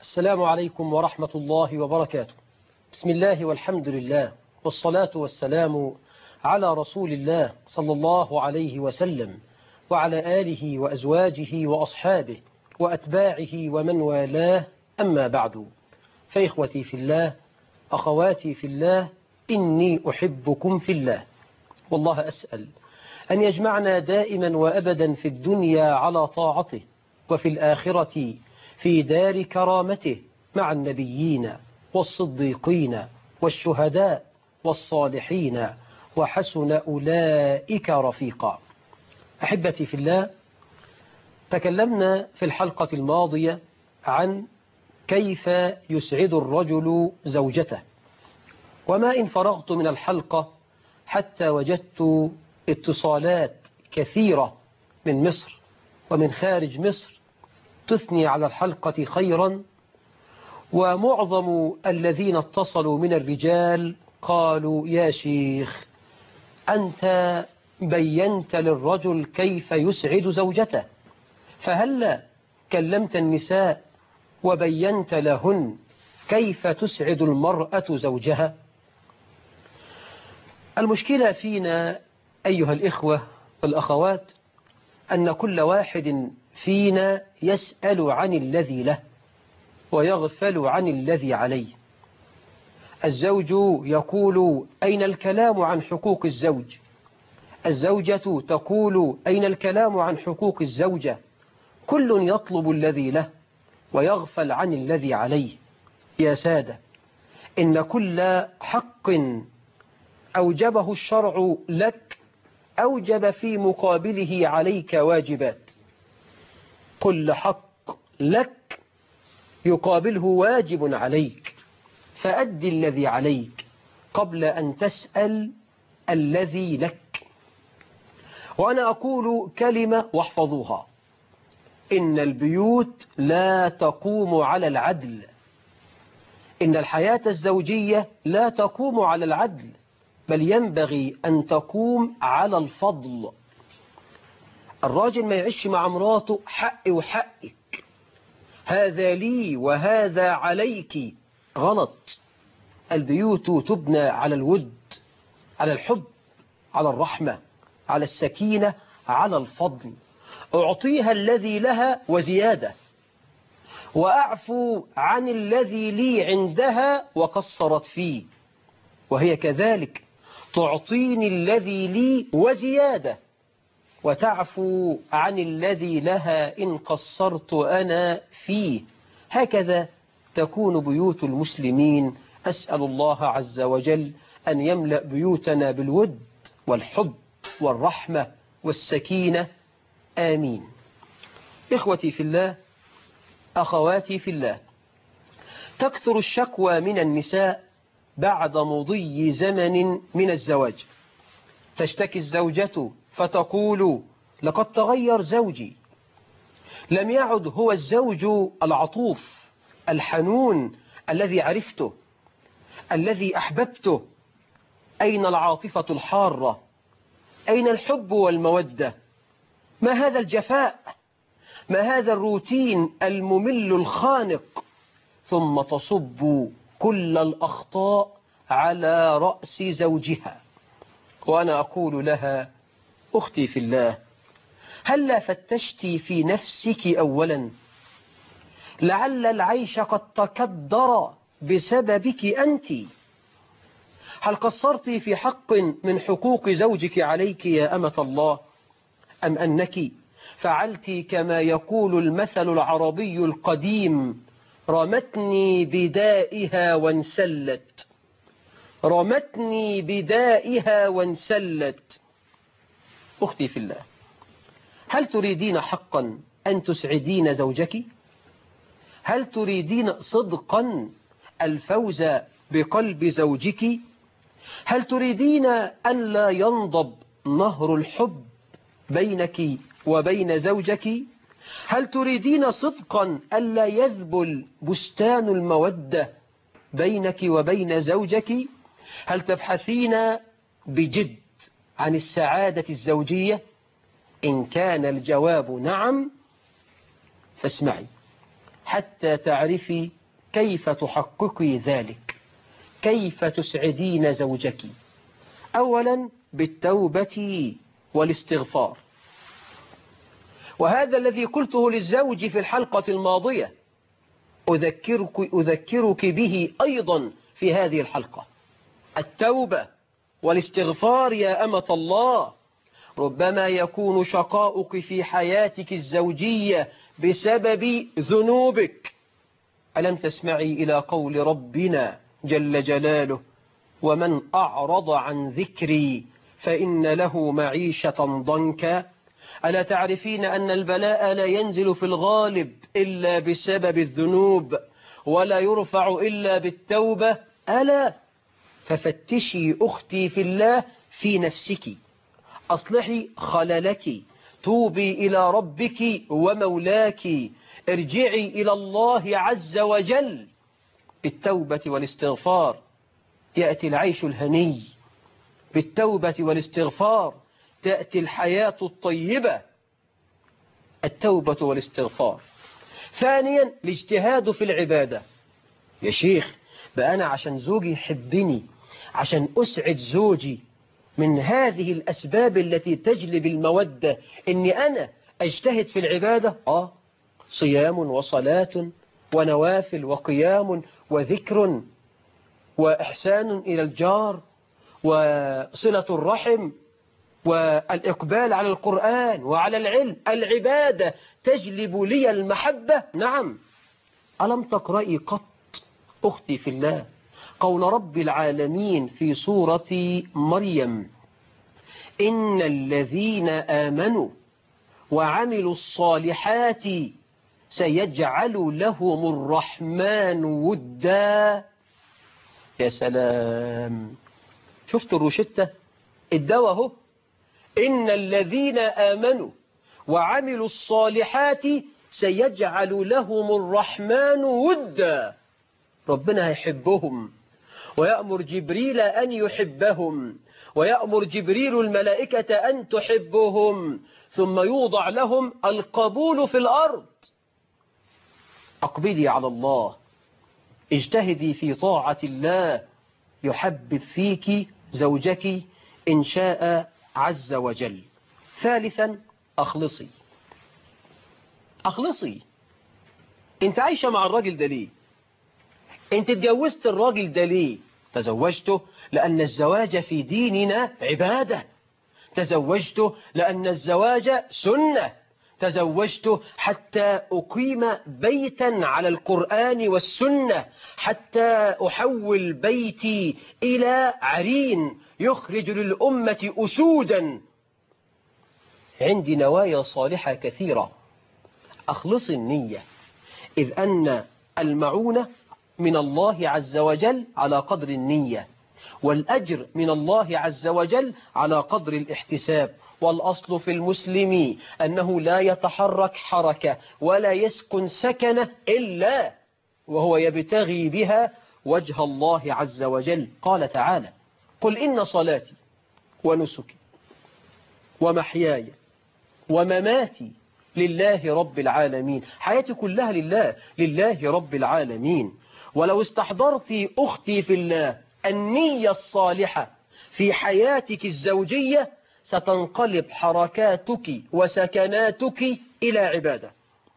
السلام عليكم ورحمة الله وبركاته. بسم الله والحمد لله والصلاة والسلام على رسول الله صلى الله عليه وسلم وعلى آله وأزواجه وأصحابه وأتباعه ومن والاه، أما بعد. فإخوتي في الله، أخواتي في الله، إني أحبكم في الله، والله أسأل أن يجمعنا دائما وأبدا في الدنيا على طاعته، وفي الآخرة في دار كرامته مع النبيين والصديقين والشهداء والصالحين، وحسن أولئك رفيقا. أحبتي في الله، تكلمنا في الحلقة الماضية عن كيف يسعد الرجل زوجته، وما إن فرغت من الحلقة حتى وجدت اتصالات كثيرة من مصر ومن خارج مصر تثني على الحلقة خيرا، ومعظم الذين اتصلوا من الرجال قالوا: يا شيخ، أنت بينت للرجل كيف يسعد زوجته، فهل كلمت النساء وبينت لهن كيف تسعد المرأة زوجها؟ المشكلة فينا أيها الإخوة والأخوات أن كل واحد فينا يسأل عن الذي له ويغفل عن الذي عليه. الزوج يقول: أين الكلام عن حقوق الزوج؟ الزوجة تقول: أين الكلام عن حقوق الزوجة؟ كل يطلب الذي له ويغفل عن الذي عليه. يا سادة، إن كل حق أوجبه الشرع لك أوجب في مقابله عليك واجبات. كل حق لك يقابله واجب عليك، فأد الذي عليك قبل أن تسأل الذي لك. وأنا أقول كلمة واحفظوها: إن البيوت لا تقوم على العدل، إن الحياة الزوجية لا تقوم على العدل، بل ينبغي أن تقوم على الفضل. الراجل ما يعيش مع مراته حقي وحقك، هذا لي وهذا عليك، غلط. البيوت تبنى على الود، على الحب، على الرحمة، على السكينة، على الفضل. أعطيها الذي لها وزيادة، وأعفو عن الذي لي عندها وقصرت فيه، وهي كذلك تعطيني الذي لي وزيادة، وتعفو عن الذي لها إن قصرت أنا فيه. هكذا تكون بيوت المسلمين. أسأل الله عز وجل أن يملأ بيوتنا بالود والحب والرحمة والسكينة، آمين. إخوتي في الله، أخواتي في الله، تكثر الشكوى من النساء بعد مضي زمن من الزواج. تشتكي الزوجة فتقول: لقد تغير زوجي، لم يعد هو الزوج العطوف الحنون الذي عرفته، الذي أحببته. أين العاطفة الحارة؟ أين الحب والمودة؟ ما هذا الجفاء؟ ما هذا الروتين الممل الخانق؟ ثم تصب كل الأخطاء على رأس زوجها. وأنا أقول لها: أختي في الله، هلا فتشت في نفسك أولا؟ لعل العيش قد تكدر بسببك أنت. هل قصرت في حق من حقوق زوجك عليك يا أمة الله، أم أنك فعلت كما يقول المثل العربي القديم: رمتني بدائها وانسلت؟ رمتني بدائها وانسلت. أختي في الله، هل تريدين حقا أن تسعدين زوجك؟ هل تريدين صدقا الفوز بقلب زوجك؟ هل تريدين أن لا ينضب نهر الحب بينك وبين زوجك؟ هل تريدين صدقا ألا يذبل بستان المودة بينك وبين زوجك؟ هل تبحثين بجد عن السعادة الزوجية؟ إن كان الجواب نعم فاسمعي. حتى تعرفي كيف تحققي ذلك، كيف تسعدين زوجك. أولا بالتوبة والاستغفار، وهذا الذي قلته للزوج في الحلقة الماضية أذكرك به أيضا في هذه الحلقة. التوبة والاستغفار يا أمة الله. ربما يكون شقاؤك في حياتك الزوجية بسبب ذنوبك. ألم تسمعي إلى قول ربنا جل جلاله: ومن أعرض عن ذكري فإن له معيشة ضنكا. ألا تعرفين أن البلاء لا ينزل في الغالب إلا بسبب الذنوب، ولا يرفع إلا بالتوبة؟ ألا ففتشي أختي في الله في نفسك، أصلحي خللك، توبي إلى ربك ومولاك، ارجعي إلى الله عز وجل. بالتوبة والاستغفار يأتي العيش الهني، بالتوبة والاستغفار تأتي الحياة الطيبة. التوبة والاستغفار. ثانيا الاجتهاد في العبادة. يا شيخ بقى أنا عشان زوجي يحبني، عشان أسعد زوجي، من هذه الأسباب التي تجلب المودة إني أنا أجتهد في العبادة. صيام وصلاة ونوافل وقيام وذكر وإحسان إلى الجار وصلة الرحم والإقبال على القرآن وعلى العلم. العبادة تجلب لي المحبة. نعم. ألم تقرأي قط أختي في الله قول رب العالمين في سورة مريم: إن الذين آمنوا وعملوا الصالحات سيجعل لهم الرحمن ودا. يا سلام، شفت الروشتة؟ الدواء اهو. إن الذين آمنوا وعملوا الصالحات سيجعل لهم الرحمن ودا. ربنا يحبهم، ويأمر جبريل أن يحبهم، ويأمر جبريل الملائكة أن تحبهم، ثم يوضع لهم القبول في الأرض. أقبلي على الله، اجتهدي في طاعة الله، يحبب فيك زوجك إن شاء عز وجل. ثالثا أخلصي. أخلصي. أنت عايشة مع الراجل ده ليه؟ أنت اتجوزت الراجل ده ليه؟ تزوجته لأن الزواج في ديننا عبادة، تزوجته لأن الزواج سنة، تزوجته حتى أقيم بيتا على القرآن والسنة، حتى أحول بيتي إلى عرين يخرج للأمة أسودا. عندي نوايا صالحة كثيرة. أخلص النية، إذ أن المعونة من الله عز وجل على قدر النية، والأجر من الله عز وجل على قدر الاحتساب. والأصل في المسلم أنه لا يتحرك حركة ولا يسكن سكنة إلا وهو يبتغي بها وجه الله عز وجل. قال تعالى: قل إن صلاتي ونسكي ومحياي ومماتي لله رب العالمين. حياتي كلها لله رب العالمين. ولو استحضرت أختي في الله النية الصالحة في حياتك الزوجية ستنقلب حركاتك وسكناتك إلى عبادة.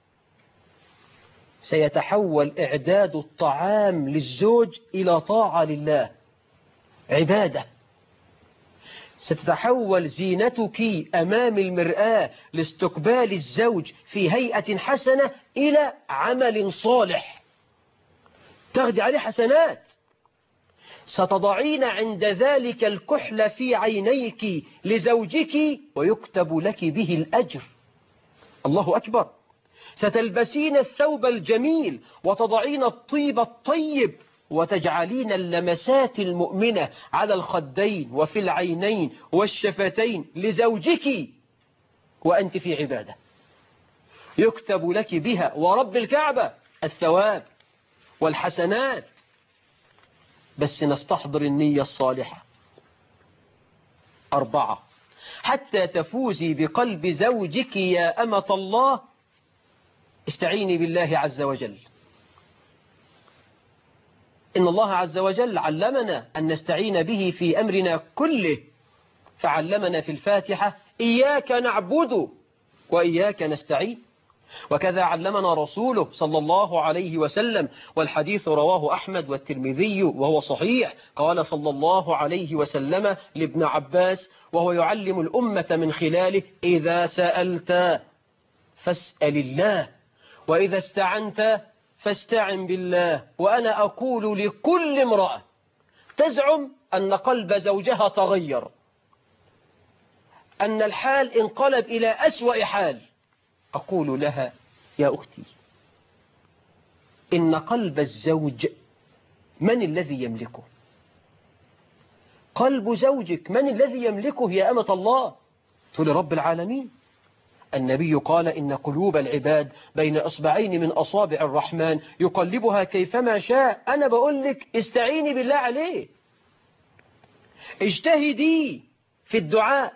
سيتحول إعداد الطعام للزوج إلى طاعة لله، عبادة. ستتحول زينتك أمام المرآة لاستقبال الزوج في هيئة حسنة إلى عمل صالح تاخدي عليه حسنات. ستضعين عند ذلك الكحل في عينيك لزوجك ويكتب لك به الأجر. الله أكبر. ستلبسين الثوب الجميل وتضعين الطيب الطيب وتجعلين اللمسات المؤمنة على الخدين وفي العينين والشفتين لزوجك وأنت في عبادة يكتب لك بها ورب الكعبة الثواب والحسنات. بس نستحضر النية الصالحة. 4. حتى تفوزي بقلب زوجك يا أمة الله استعيني بالله عز وجل. إن الله عز وجل علمنا أن نستعين به في أمرنا كله، فعلمنا في الفاتحة إياك نعبد وإياك نستعين، وكذا علمنا رسوله صلى الله عليه وسلم، والحديث رواه أحمد والترمذي وهو صحيح. قال صلى الله عليه وسلم لابن عباس وهو يعلم الأمة من خلاله: إذا سألت فاسأل الله، وإذا استعنت فاستعن بالله. وأنا أقول لكل امرأة تزعم أن قلب زوجها تغير، أن الحال انقلب إلى أسوأ حال، أقول لها: يا أختي، إن قلب الزوج من الذي يملكه؟ قلب زوجك من الذي يملكه يا أمة الله؟ تقول رب العالمين. النبي قال: إن قلوب العباد بين أصبعين من أصابع الرحمن يقلبها كيفما شاء. أنا بقول لك استعيني بالله عليه، اجتهدي في الدعاء،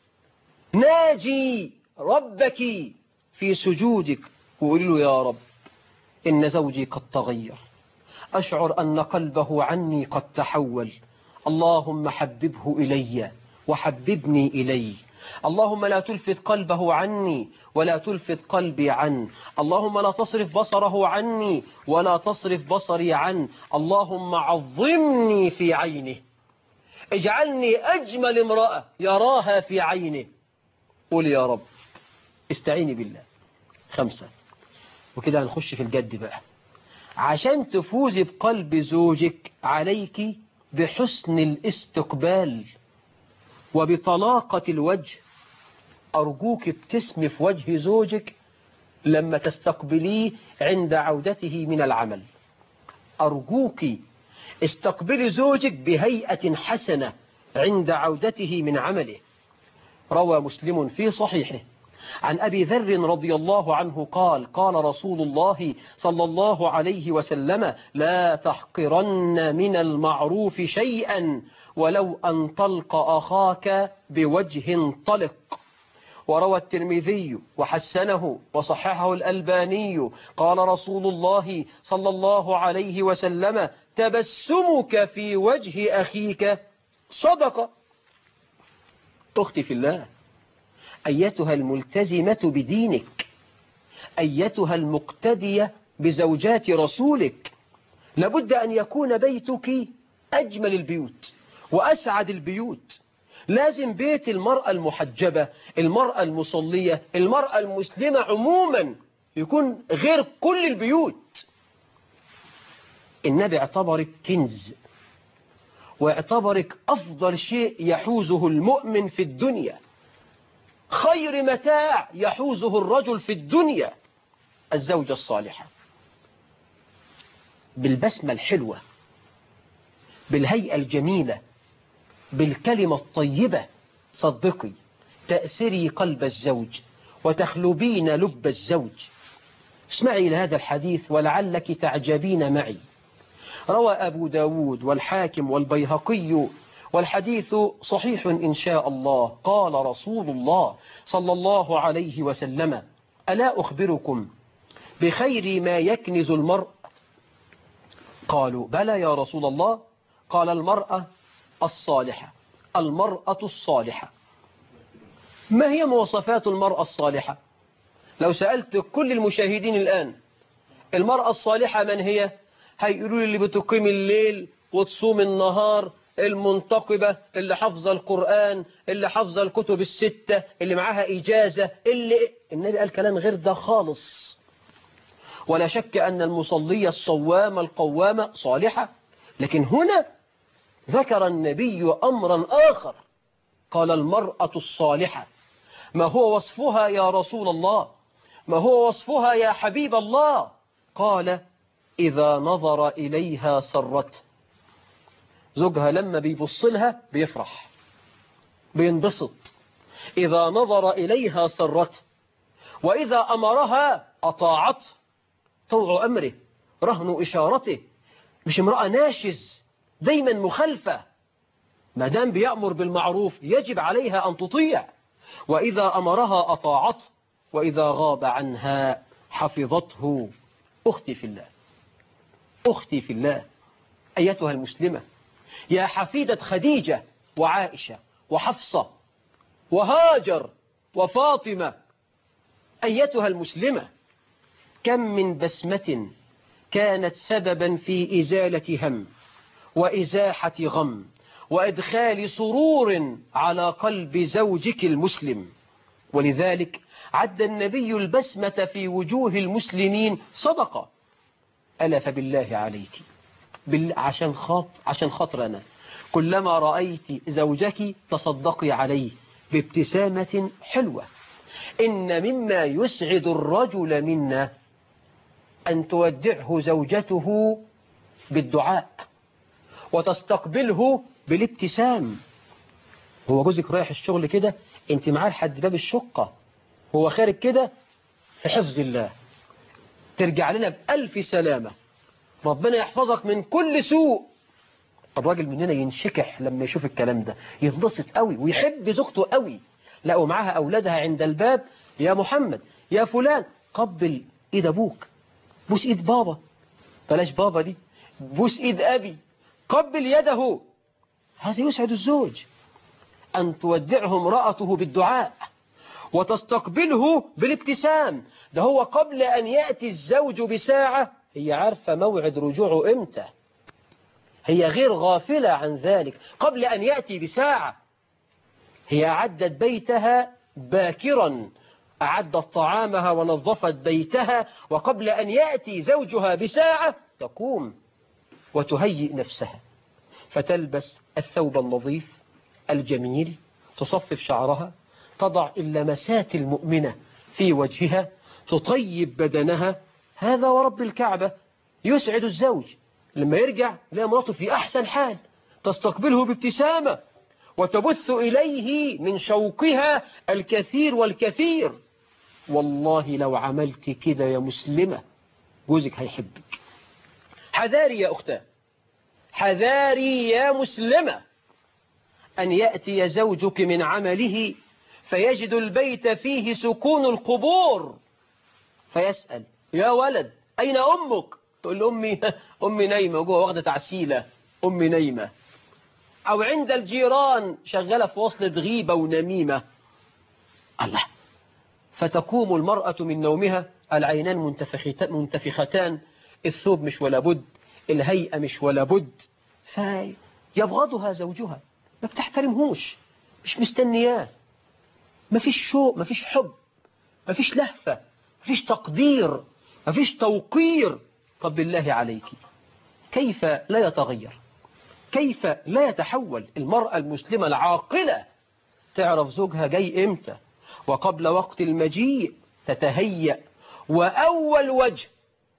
ناجي ربك في سجودك، وقولي له: يا رب، إن زوجي قد تغير، أشعر أن قلبه عني قد تحول، اللهم حببه إلي وحببني إليه، اللهم لا تلفت قلبه عني ولا تلفت قلبي عنه، اللهم لا تصرف بصره عني ولا تصرف بصري عنه، اللهم عظمني في عينه، اجعلني أجمل امرأة يراها في عينه. قول يا رب. استعيني بالله. 5. وكده هنخش في الجد بقى. عشان تفوزي بقلب زوجك عليك بحسن الاستقبال وبطلاقة الوجه. أرجوك ابتسمي في وجه زوجك لما تستقبليه عند عودته من العمل. أرجوك استقبلي زوجك بهيئة حسنة عند عودته من عمله. روى مسلم في صحيحه عن أبي ذر رضي الله عنه قال: قال رسول الله صلى الله عليه وسلم: لا تحقرن من المعروف شيئا ولو أن تلقى أخاك بوجه طلق. وروى الترمذي وحسنه وصححه الألباني قال رسول الله صلى الله عليه وسلم: تبسمك في وجه أخيك صدقة. أختي في الله، أيتها الملتزمة بدينك، أيتها المقتدية بزوجات رسولك، لابد أن يكون بيتك أجمل البيوت وأسعد البيوت. لازم بيت المرأة المحجبة، المرأة المصلية، المرأة المسلمة عموما يكون غير كل البيوت. النبي اعتبرك كنز، واعتبرك أفضل شيء يحوزه المؤمن في الدنيا، خير متاع يحوزه الرجل في الدنيا الزوجة الصالحة. بالبسمة الحلوة، بالهيئة الجميلة، بالكلمة الطيبة، صدقي تأسري قلب الزوج وتخلبين لب الزوج. اسمعي لهذا الحديث ولعلك تعجبين معي. روى أبو داود والحاكم والبيهقي والحديث صحيح إن شاء الله. قال رسول الله صلى الله عليه وسلم: ألا أخبركم بخير ما يكنز المرء؟ قالوا: بلى يا رسول الله. قال: المرأة الصالحة. المرأة الصالحة. ما هي مواصفات المرأة الصالحة؟ لو سألت كل المشاهدين الآن المرأة الصالحة من هي؟ هيقولوا لي: اللي بتقيم الليل وتصوم النهار، المنتقبة، اللي حفظ القرآن، اللي حفظ الكتب الستة، اللي معاها إجازة، اللي... النبي قال كلام غير ده خالص. ولا شك أن المصلية الصوامة القوامة صالحة، لكن هنا ذكر النبي أمرا آخر. قال: المرأة الصالحة. ما هو وصفها يا رسول الله؟ ما هو وصفها يا حبيب الله؟ قال: إذا نظر إليها سرته. زوجها لما بيبص لها بيفرح بينبسط. إذا نظر إليها سرته، وإذا أمرها أطاعته. طوع أمره، رهن إشارته. مش امرأة ناشز دايما مخالفة، ما دام بيأمر بالمعروف يجب عليها أن تطيع. وإذا أمرها أطاعته، وإذا غاب عنها حفظته. أختي في الله، أختي في الله، أيتها المسلمة، يا حفيدة خديجة وعائشة وحفصة وهاجر وفاطمة، أيتها المسلمة، كم من بسمة كانت سببا في إزالة هم وإزاحة غم وإدخال سرور على قلب زوجك المسلم. ولذلك عد النبي البسمة في وجوه المسلمين صدقة. ألا فبالله عليك، عشان خاطر أنا، كلما رأيت زوجك تصدقي عليه بابتسامة حلوة. إن مما يسعد الرجل منا أن تودعه زوجته بالدعاء وتستقبله بالابتسام. هو جوزك رايح الشغل كده، انت معاه لحد باب الشقة، هو خارج كده في حفظ الله، ترجع لنا بألف سلامة، ربنا يحفظك من كل سوء. الراجل مننا ينشكح لما يشوف الكلام ده، ينبسط قوي ويحب زوجته قوي. لقوا معاها أولادها عند الباب، يا محمد يا فلان قبل إيد أبوك، بوس إيد بابا، بلاش بابا دي، بوس إيد أبي، قبل يده. هذا يسعد الزوج، أن تودعه امرأته بالدعاء وتستقبله بالابتسام. ده هو قبل أن يأتي الزوج بساعة هي عارفة موعد رجوعه إمتى، هي غير غافلة عن ذلك. قبل أن يأتي بساعة هي أعدت بيتها باكرا، أعدت طعامها ونظفت بيتها، وقبل أن يأتي زوجها بساعة تقوم وتهيئ نفسها، فتلبس الثوب النظيف الجميل، تصفف شعرها، تضع اللمسات المؤمنة في وجهها، تطيب بدنها. هذا ورب الكعبة يسعد الزوج لما يرجع لا مراته في أحسن حال، تستقبله بابتسامة وتبث إليه من شوقها الكثير والكثير. والله لو عملت كده يا مسلمة جوزك هيحبك. حذاري يا أختاه، حذاري يا مسلمة، أن يأتي زوجك من عمله فيجد البيت فيه سكون القبور، فيسأل يا ولد أين أمك؟ تقول له أمي نايمة وجوه واخدة تعسيلة، أمي نايمة. أو عند الجيران شغالة في وصلة غيبة ونميمة. الله، فتقوم المرأة من نومها، العينان منتفختان، الثوب مش ولا بد، الهيئة مش ولا بد، فيبغضها زوجها، ما بتحترمهوش، مش مستنياه، ما فيش شوق، ما فيش حب، ما فيش لهفة، ما فيش تقدير، ما فيش توقير. طب بالله عليك، كيف لا يتغير؟ كيف لا يتحول؟ المرأة المسلمة العاقلة تعرف زوجها جاي إمتى، وقبل وقت المجيء تتهيأ، وأول وجه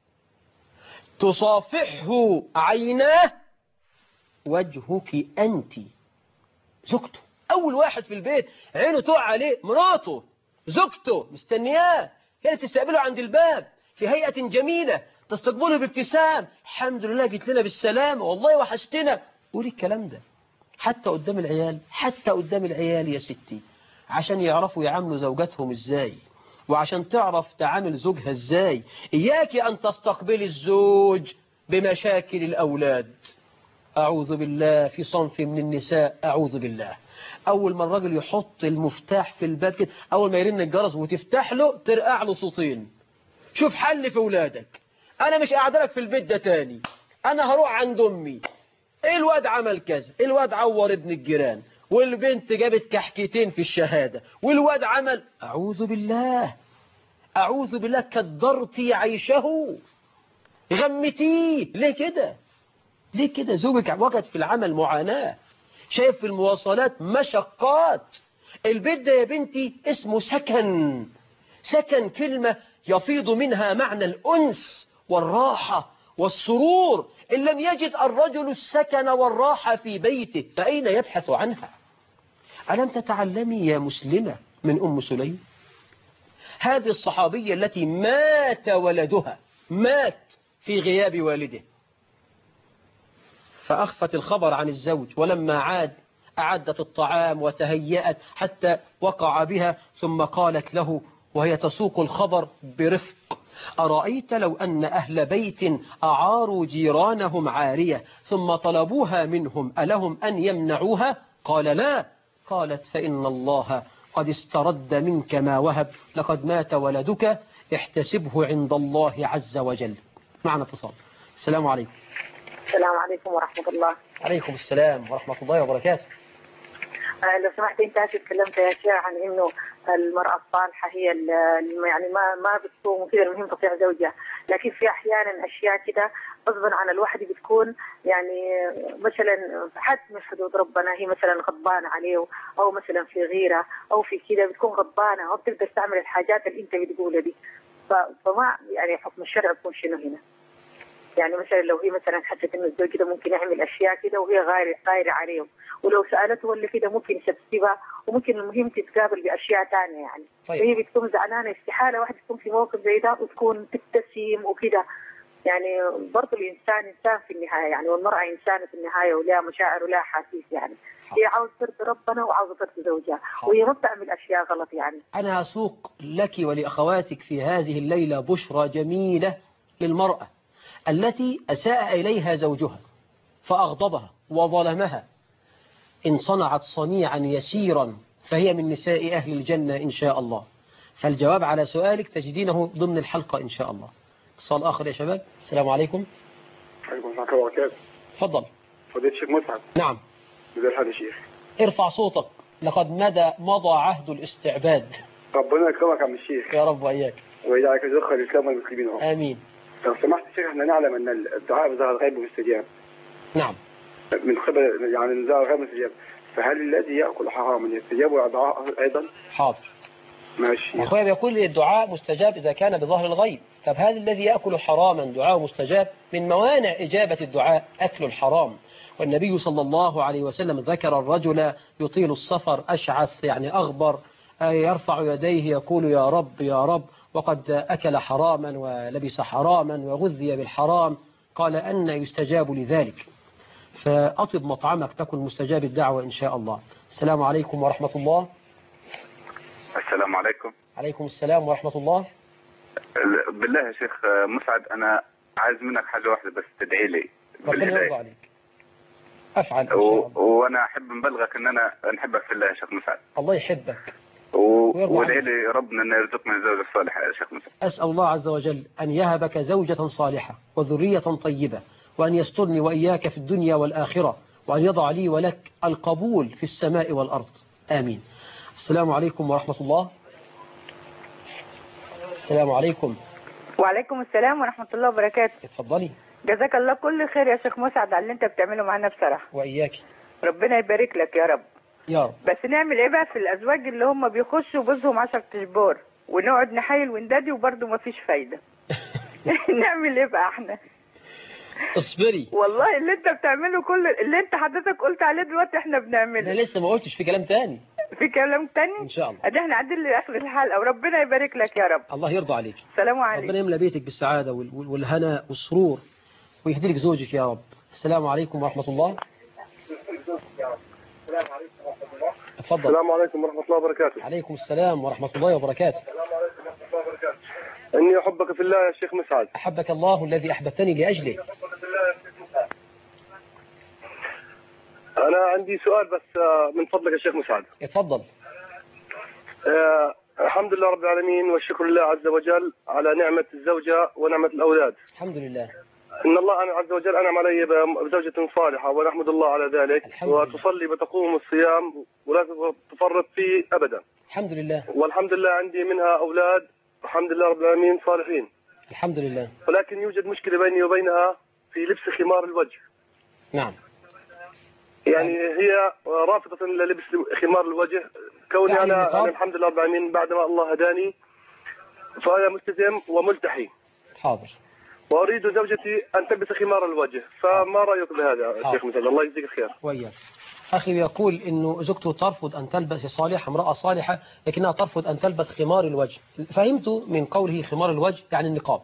تصافحه عيناه وجهك أنت، زوجته. أول واحد في البيت عينه تقع عليه مراته، زوجته مستنياه، هي تستقبله عند الباب في هيئة جميلة، تستقبله بابتسام، الحمد لله جيت لنا بالسلامة، والله وحشتنا. قولي الكلام ده حتى قدام العيال، حتى قدام العيال يا ستي، عشان يعرفوا يعاملوا زوجاتهم ازاي، وعشان تعرف تعامل زوجها ازاي. إياك أن تستقبل الزوج بمشاكل الأولاد. أعوذ بالله، في صنف من النساء أعوذ بالله، أول ما الراجل يحط المفتاح في الباب كده، أول ما يرن الجرس وتفتح له ترقع له صوتين، شوف حل في أولادك، أنا مش قاعد لك في البيت ده تاني، أنا هروح عند أمي، الواد عمل كذا، الواد عور ابن الجيران، والبنت جابت كحكتين في الشهادة، والواد عمل. أعوذ بالله، أعوذ بالله، كدرتي عيشه، غمتيه. ليه كده؟ ليه كده؟ زوجك وجد في العمل معاناة، شايف في المواصلات مشقات. البيت ده يا بنتي اسمه سكن، سكن كلمة يفيض منها معنى الأنس والراحة والسرور. إن لم يجد الرجل السكن والراحة في بيته فأين يبحث عنها؟ ألم تتعلمي يا مسلمة من أم سليم؟ هذه الصحابية التي مات ولدها، مات في غياب والده، فأخفت الخبر عن الزوج، ولما عاد أعدت الطعام وتهيأت حتى وقع بها، ثم قالت له وهي تسوق الخبر برفق: أرأيت لو أن أهل بيت أعاروا جيرانهم عارية ثم طلبوها منهم ألهم أن يمنعوها؟ قال لا. قالت فإن الله قد استرد منك ما وهب، لقد مات ولدك، احتسبه عند الله عز وجل. معنا اتصال. السلام عليكم. السلام عليكم ورحمة الله. عليكم السلام ورحمة الله وبركاته. لو سمحت انت تكلمت يا شيخ عن انه المرأة الصالحة هي يعني ما بتصوم وكذا المهم تطيع زوجها، لكن في احيانا اشياء كده غصبا عن الواحد بتكون يعني مثلا حد من حدود ربنا، هي مثلا غضبانة عليه او مثلا في غيرة او في كده بتكون غضبانة او بتقدر تعمل الحاجات اللي انت بتقولها دي، فما يعني حكم الشرع يكون شنو هنا؟ يعني مثلا لو هي مثلا حست انه الزوج كده ممكن يعمل اشياء كده وهي غايرة عليه، ولو سالته ولا كده ممكن يسبسبها، وممكن المهم تتقابل باشياء ثانيه يعني. طيب. فهي بتكون زعلانه، استحاله واحد يكون في موقف زي ده وتكون تبتسم وكده. يعني برضه الانسان انسان في النهايه يعني، والمراه انسانه في النهايه ولها مشاعر ولها احاسيس يعني. هي عاوزه ترضي ربنا وعاوزه ترضي زوجها، وهي ما بتعمل اشياء غلط يعني. أنا أسوق لك ولأخواتك في هذه الليلة بشرى جميلة للمرأة التي أساء إليها زوجها فأغضبها وظلمها. إن صنعت صنيعا يسيرا فهي من نساء أهل الجنة إن شاء الله. فالجواب على سؤالك تجدينه ضمن الحلقة إن شاء الله. اتصال آخر يا شباب. السلام عليكم. عليكم السلام ورحمة الله وبركاته. تفضل. فضيلة الشيخ مسعد. نعم. ازي الحال يا شيخ؟ ارفع صوتك، لقد مضى عهد الاستعباد. ربنا يكرمك يا عم الشيخ. يا رب وإياك. ويجعلك ذخر الإسلام والمسلمين. آمين. لو سمحت يا شيخ، احنا نعلم أن الدعاء بظهر الغيب مستجاب. نعم. من قبل يعني ظهر الغيب مستجاب، فهل الذي يأكل حراما يستجاب دعاءه أيضا؟ حاضر. ماشي. أخويا بيقول لي الدعاء مستجاب إذا كان بظهر الغيب. طب هذا الذي يأكل حراما دعاءه مستجاب؟ من موانع إجابة الدعاء أكل الحرام. والنبي صلى الله عليه وسلم ذكر الرجل يطيل السفر أشعث يعني أغبر، يرفع يديه يقول يا رب يا رب، وقد أكل حراما ولبس حراما وغذي بالحرام. قال أن يستجاب لذلك؟ فأطب مطعمك تكن مستجاب الدعوة إن شاء الله. السلام عليكم ورحمة الله. السلام عليكم. عليكم السلام ورحمة الله. بالله يا شيخ مسعد، أنا عايز منك حاجة واحدة بس، تدعي لي. ربنا يرضى عليك. أفعل إن شاء الله. وأنا أحب نبلغك أن أنا نحبك في الله يا شيخ مسعد. الله يحبك. وادعي لي ربنا أن يرزقنا الزوجة الصالحة يا شيخ مسعد. أسأل الله عز وجل أن يهبك زوجة صالحة وذرية طيبة، وأن يسترني وإياك في الدنيا والآخرة، وأن يضع لي ولك القبول في السماء والأرض. آمين. السلام عليكم ورحمة الله. السلام عليكم. وعليكم السلام ورحمة الله وبركاته. اتفضلي. جزاك الله كل خير يا شيخ مسعد على اللي انت بتعمله معانا بصراحة. وإياك. ربنا يبارك لك يا رب. يا رب. بس نعمل ايه بقى في الأزواج اللي هم بيخشوا بوزهم 10 أشبار ونقعد نحايل وندادي وبرضه ما فيش فايدة؟ نعمل ايه بقى احنا؟ اصبري. والله اللي انت بتعمله كل اللي انت حضرتك قلت عليه دلوقتي احنا بنعمله. أنا لسه ما قلتش، في كلام تاني. في كلام تاني؟ إن شاء الله. ادي احنا عدل لآخر الحلقة وربنا يبارك لك يا رب. الله يرضى عليك. السلام عليكم. ربنا يملى بيتك بالسعادة والهناء والسرور ويهدي لك زوجك يا رب. السلام عليكم ورحمة الله. اتفضل. السلام عليكم ورحمة الله وبركاته. عليكم السلام ورحمة الله وبركاته. إني أحبك في الله يا شيخ مسعد. أحبك الله الذي أحببتني لأجله. أنا عندي سؤال بس من فضلك يا شيخ مسعد. اتفضل. الحمد لله رب العالمين والشكر لله عز وجل على نعمة الزوجة ونعمة الأولاد. الحمد لله. إن الله عز وجل أنعم علي بزوجة صالحة ونحمد الله على ذلك. وتصلي وتقوم الصيام ولا تفرط فيه أبدا. الحمد لله. والحمد لله عندي منها أولاد الحمد لله رب العالمين صالحين. الحمد لله. ولكن يوجد مشكلة بيني وبينها في لبس خمار الوجه. نعم. يعني هي رافضة للبس خمار الوجه، كوني يعني أنا الحمد لله رب العالمين بعدما الله هداني فأنا ملتزم وملتحي. حاضر. وأريد زوجتي أن تلبس خمار الوجه، فما رأيك بهذا الشيخ مسعد؟ الله يجزيك الخير. وإياك. أخي يقول إنه زوجته ترفض أن تلبس صالحة، امرأة صالحة، لكنها ترفض أن تلبس خمار الوجه. فهمت من قوله خمار الوجه يعني النقاب.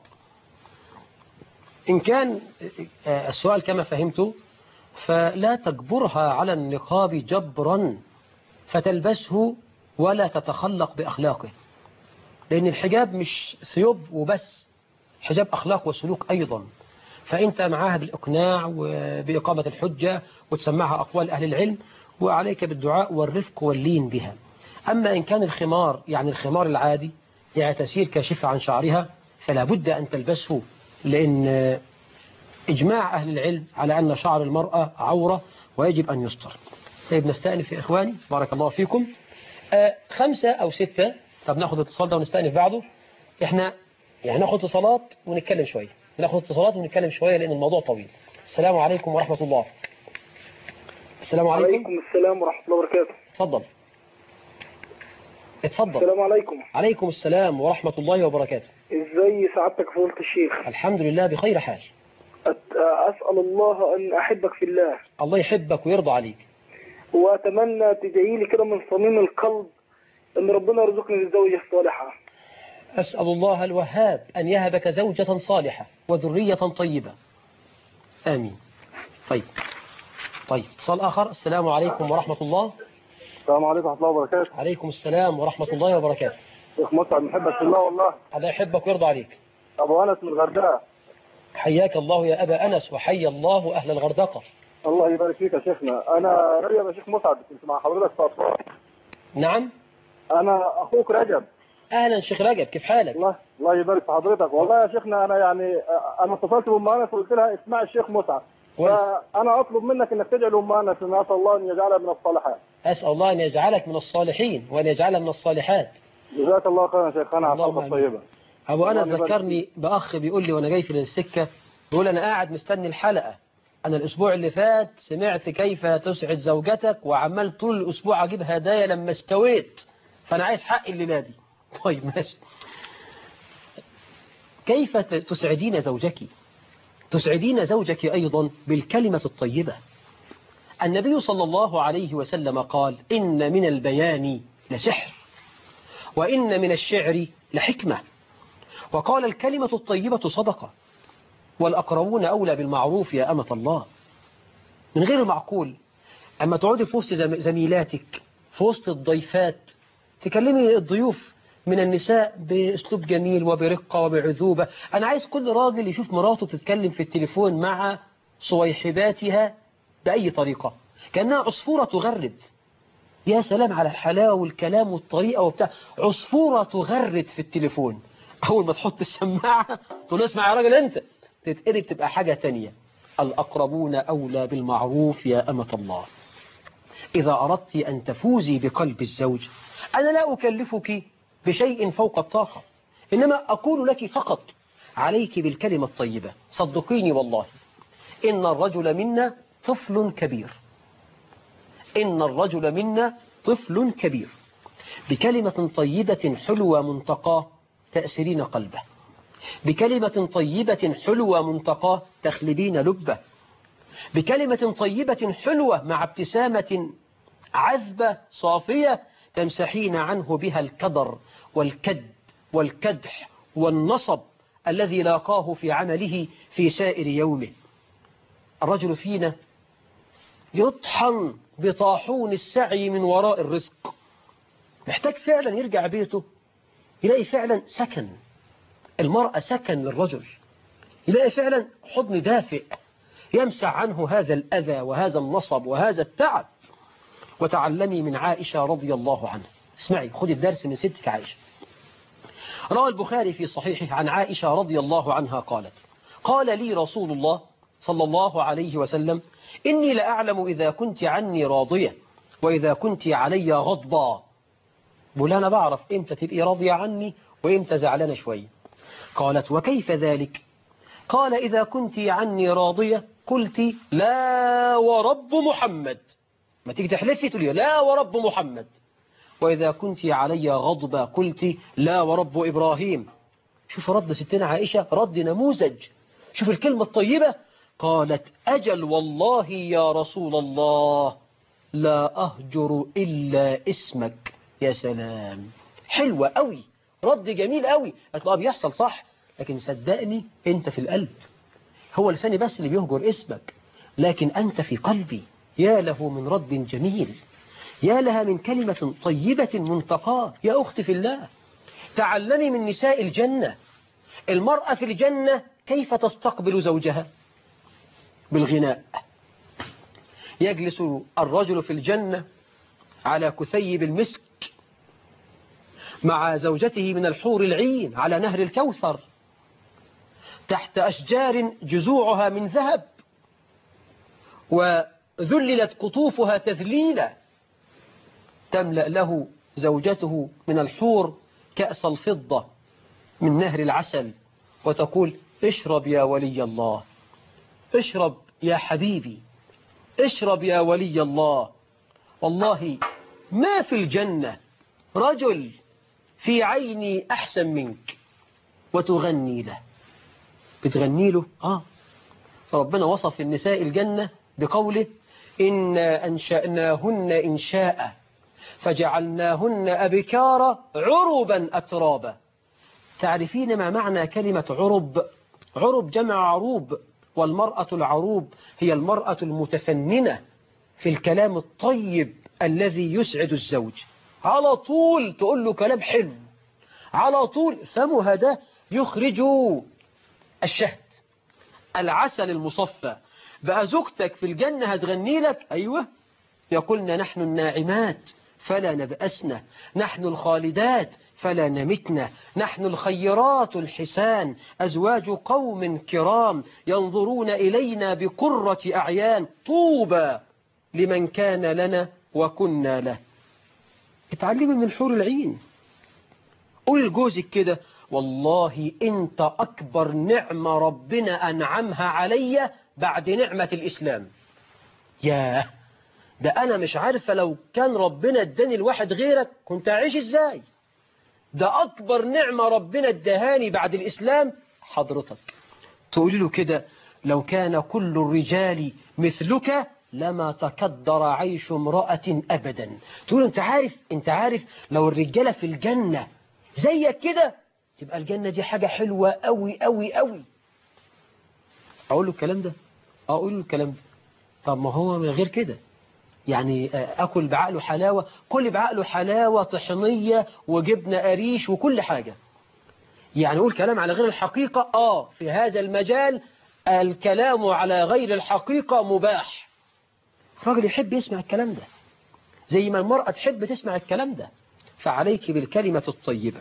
إن كان السؤال كما فهمت فلا تجبرها على النقاب جبرا فتلبسه ولا تتخلق بأخلاقه، لأن الحجاب مش ثياب وبس، حجاب أخلاق وسلوك أيضا. فأنت معاها بالإقناع وبإقامة الحجة وتسمعها أقوال أهل العلم، وعليك بالدعاء والرفق واللين بها. أما إن كان الخمار يعني الخمار العادي يعني تسير كاشفة عن شعرها فلا بد أن تلبسه، لأن إجماع أهل العلم على أن شعر المرأة عورة ويجب أن يستر. طيب نستأنف يا إخواني بارك الله فيكم. 5 أو 6. طب ناخذ اتصال ده ونستأنف بعده. إحنا يعني ناخذ اتصالات ونتكلم شوية، لأن الموضوع طويل. السلام عليكم ورحمة الله. السلام عليكم. وعليكم السلام ورحمة الله وبركاته. اتفضل. السلام عليكم. عليكم السلام ورحمة الله وبركاته. ازاي سعادتك فضيلة الشيخ؟ الحمد لله بخير حال. أسأل الله أن أحبك في الله. الله يحبك ويرضى عليك. وأتمنى تدعي لي كده من صميم القلب أن ربنا يرزقني بالزوجة الصالحة. أسأل الله الوهاب أن يهبك زوجة صالحة وذرية طيبة، آمين. طيب اتصال آخر. السلام عليكم ورحمة الله. السلام عليكم ورحمة الله وبركاته. عليكم السلام ورحمة الله وبركاته. شيخ مسعد محبك في الله والله. الله يحبك ويرضى عليك. أبو أنس من الغردقة. حياك الله يا أبا أنس وحيا الله أهل الغردقة. الله يبارك فيك يا شيخنا. أنا رجب يا شيخ مسعد، كنت مع حضرتك في أسوان. نعم. أنا أخوك رجب. أهلا شيخ رجب، كيف حالك؟ الله يبارك في حضرتك. والله يا شيخنا أنا يعني أنا اتصلت بأم أنس وقلت لها اسمع الشيخ مسعد، فأنا أطلب منك إنك تدعي لأم أنس إن أسأل الله أن يجعلها من الصالحات. أسأل الله أن يجعلك من الصالحين وأن يجعلها من الصالحات. جزاك الله خيرا يا شيخنا على الحلقة الطيبة. أبو أنس ذكرني بأخ بيقول لي وأنا جاي في السكة، بيقول أنا قاعد مستني الحلقة، أنا الأسبوع اللي فات سمعت كيف تسعد زوجتك وعمال طول الأسبوع أجيب هدايا لما استويت، فأنا عايز حقي الليلة دي. طيب ماشي. كيف تسعدين زوجك؟ تسعدين زوجك أيضا بالكلمة الطيبة. النبي صلى الله عليه وسلم قال إن من البيان لسحر وإن من الشعر لحكمة، وقال الكلمة الطيبة صدقة والأقربون أولى بالمعروف يا أمة الله. من غير المعقول أما تقعدي في وسط زميلاتك في وسط الضيفات تكلمي الضيوف من النساء بأسلوب جميل وبرقة وبعذوبة. أنا عايز كل راجل يشوف مراته تتكلم في التليفون مع صويحباتها بأي طريقة كأنها عصفورة تغرد. يا سلام على الحلاوة والكلام والطريقة وبتاع. عصفورة تغرد في التليفون، أول ما تحط السماعة تقول اسمع يا راجل أنت، تتقلب تبقى حاجة تانية. الأقربون أولى بالمعروف يا أمة الله. إذا أردت أن تفوزي بقلب الزوج أنا لا أكلفك بشيء فوق الطاقة، إنما أقول لك فقط عليك بالكلمة الطيبة. صدقيني والله إن الرجل منا طفل كبير، إن الرجل منا طفل كبير. بكلمة طيبة حلوة منتقاه تأسرين قلبه، بكلمة طيبة حلوة منتقاه تخلبين لبه، بكلمة طيبة حلوة مع ابتسامة عذبة صافية تمسحين عنه بها الكدر والكد والكدح والنصب الذي لاقاه في عمله في سائر يومه. الرجل فينا يطحن بطاحون السعي من وراء الرزق، محتاج فعلا يرجع بيته يلاقي فعلا سكن. المرأة سكن للرجل، يلاقي فعلا حضن دافئ يمسح عنه هذا الأذى وهذا النصب وهذا التعب. وتعلمي من عائشة رضي الله عنها. اسمعي، خذي الدرس من ستك عائشة. روى البخاري في صحيحه عن عائشة رضي الله عنها قالت قال لي رسول الله صلى الله عليه وسلم إني لأعلم إذا كنت عني راضية وإذا كنت علي غضبا. بقول أنا بعرف إمتى تبقي راضية عني وإمتى زعلانة شوية. قالت وكيف ذلك؟ قال إذا كنت عني راضية قلت لا ورب محمد، ما تيجي تحلفي تقولي لا ورب محمد. وإذا كنت علي غضبة قلت لا ورب إبراهيم. شوف رد ستنا عائشة، رد نموذج. شوف الكلمة الطيبة. قالت أجل والله يا رسول الله لا أهجر إلا اسمك. يا سلام، حلوة قوي، رد جميل قوي. قالت له بيحصل صح، لكن صدقني أنت في القلب، هو لساني بس اللي بيهجر اسمك، لكن أنت في قلبي. يا له من رد جميل، يا لها من كلمة طيبة منتقاة. يا أختي في الله، تعلمي من نساء الجنة، المرأة في الجنة كيف تستقبل زوجها؟ بالغناء. يجلس الرجل في الجنة على كثيب المسك مع زوجته من الحور العين على نهر الكوثر تحت أشجار جذوعها من ذهب وذللت قطوفها تذليلا، تملأ له زوجته من الحور كأس الفضة من نهر العسل وتقول اشرب يا ولي الله، اشرب يا حبيبي، اشرب يا ولي الله. والله ما في الجنة رجل في عيني أحسن منك، وتغني له. بتغني له؟ ربنا وصف النساء الجنة بقوله إنا أنشأناهن إنشاء فجعلناهن أبكارا عربا أترابا. تعرفين ما معنى كلمة عرب؟ عرب جمع عروب، والمرأة العروب هي المرأة المتفننة في الكلام الطيب الذي يسعد الزوج. على طول تقول له كلام حلو، على طول فمها ده يخرج الشهد، العسل المصفى. بقى زوجتك في الجنة هتغني لك، أيوة، يقولن نحن الناعمات فلا نبأسن، نحن الخالدات فلا نمتن، نحن الخيرات الحسان، أزواج قوم كرام ينظرون إلينا بقرة أعيان، طوبى لمن كان لنا وكنا له. اتعلمي من الحور العين. قول لجوزك كده والله أنت أكبر نعمة ربنا أنعمها علي بعد نعمة الإسلام. ياه، ده أنا مش عارفة لو كان ربنا اداني الواحد غيرك كنت أعيش إزاي. ده أكبر نعمة ربنا ادهاني بعد الإسلام حضرتك. تقولي له كده لو كان كل الرجال مثلك لما تكدر عيش امرأة أبدا. تقول انت عارف لو الرجالة في الجنة زيك كده تبقى الجنة دي حاجة حلوة قوي قوي قوي. أقول له الكلام ده؟ أقول له الكلام ده. طب ما هو من غير كده يعني أكل بعقله حلاوة، كل بعقله حلاوة طحنية وجبنة قريش وكل حاجة. يعني أقول كلام على غير الحقيقة. في هذا المجال الكلام على غير الحقيقة مباح. الراجل يحب يسمع الكلام ده زي ما المرأة تحب تسمع الكلام ده. فعليك بالكلمة الطيبة.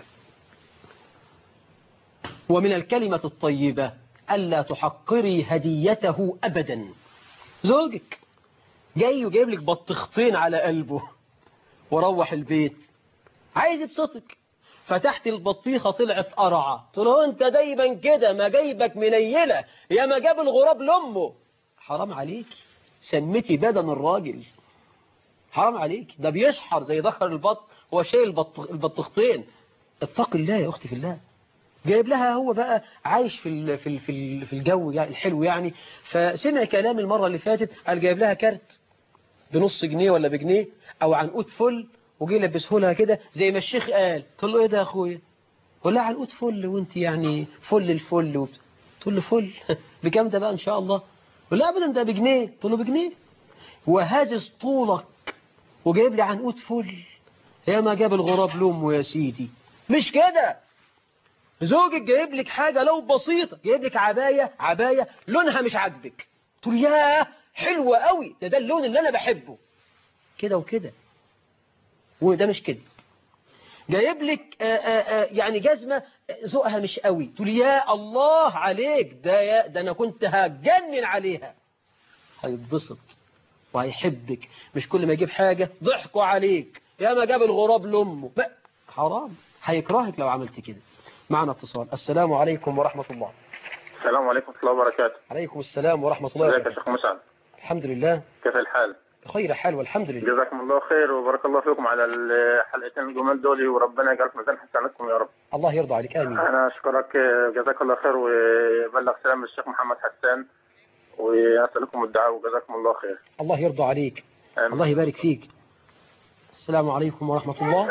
ومن الكلمة الطيبة ألا تحقري هديته أبدا. زوجك جاي وجايب لك بطيختين على قلبه وروح البيت عايز يبسطك، فتحت البطيخة طلعت قرعة، تقول له انت دايما كده ما جايبك منيلة يا ما جاب الغراب لأمه. حرام عليك، سمتي بدن الراجل، حرام عليك، ده بيشحر زي ذكر البط، هو شايل البطيختين. اتق الله يا أختي في الله. جايب لها هو بقى عايش في الجو يعني الحلو يعني، فسمع كلام المرة اللي فاتت قال جايب لها كارت بنص جنيه ولا بجنيه او عنقود فل وجي لبسه لها كده زي ما الشيخ قال. تقول له ايه ده يا اخويا؟ قول لها عنقود فل وانت يعني فل الفل تقول له فل بكام ده بقى ان شاء الله؟ قول لا ابدا ده بجنيه. تقول له بجنيه وهاجس طولك وجايب لي عنقود فل يا ما جاب الغراب لامه يا سيدي. مش كده. زوجك جايب لك حاجة لو بسيطة، جايب لك عباية لونها مش عاجبك، تقول ياه حلوة قوي، ده اللون اللي أنا بحبه كده وكده، وده مش كده. جايب لك يعني جزمة ذوقها مش قوي، تقول يا الله عليك، ده أنا كنت هتجنن عليها. هيتبسط وهيحبك. مش كل ما يجيب حاجة ضحكوا عليك يا ما جاب الغراب لأمه، حرام، هيكرهك لو عملت كده. معنا اتصال. السلام عليكم ورحمة الله. السلام عليكم ورحمة الله وبركاته. عليكم السلام ورحمة الله وبركاته. ازيك يا شيخ مسعد؟ الحمد لله. كيف الحال؟ خير حال والحمد لله. جزاكم الله خير وبارك الله فيكم على الحلقتين الجمال دول، وربنا يجعل في ميزان حسناتكم يا رب. الله يرضى عليك، آمين. أنا أشكرك، جزاك الله خير، وبلغ سلام الشيخ محمد حسان، وأسألكم الدعاء وجزاكم الله خير. الله يرضى عليك. آمين. الله يبارك فيك. السلام عليكم ورحمة الله.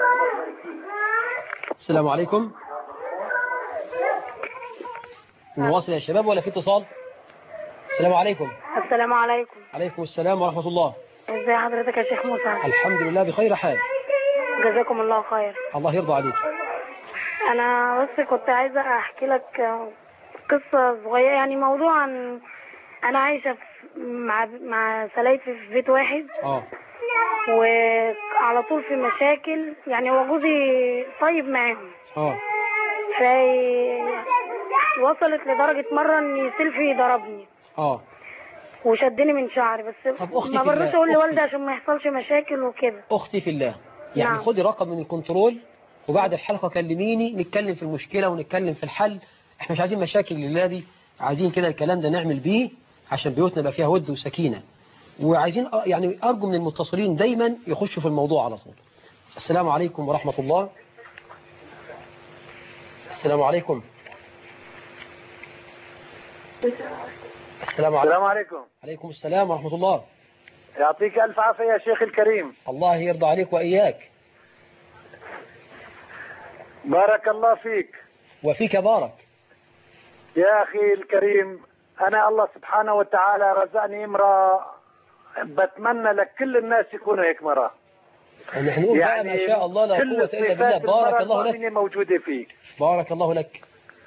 السلام عليكم. نواصل يا شباب ولا في اتصال؟ السلام عليكم. السلام عليكم. عليكم السلام ورحمة الله. ازي حضرتك يا شيخ موسى؟ الحمد لله بخير حال. جزاكم الله خير. الله يرضى عليك. انا بس كنت عايزه احكي لك قصه صغيره، يعني موضوع عن انا عايشه مع سلايفي في بيت واحد. وعلى طول في مشاكل، يعني هو جوزي طيب معاهم. وصلت لدرجه مره ان سيلفي ضربني وشدني من شعري، بس ما برضوش اقول لوالدي عشان ما يحصلش مشاكل وكده. اختي في الله، يعني نعم. خدي رقم من الكنترول وبعد الحلقه كلميني نتكلم في المشكله ونتكلم في الحل. احنا مش عايزين مشاكل لله دي، عايزين كده الكلام ده نعمل بيه عشان بيوتنا يبقى فيها ود وسكينه. وعايزين يعني ارجو من المتصلين دايما يخشوا في الموضوع على طول. السلام عليكم ورحمه الله. السلام عليكم. السلام عليكم. عليكم السلام ورحمة الله. يعطيك ألف عافية يا شيخ الكريم. الله يرضى عليك وإياك. بارك الله فيك. وفيك بارك. يا أخي الكريم، أنا الله سبحانه وتعالى رزقني امرأة بتمنى لك كل الناس يكونوا هيك مرأة. نحن نقول يعني ما شاء الله لا قوة إلا بالله. بارك الله لك. موجودة فيك. بارك الله لك.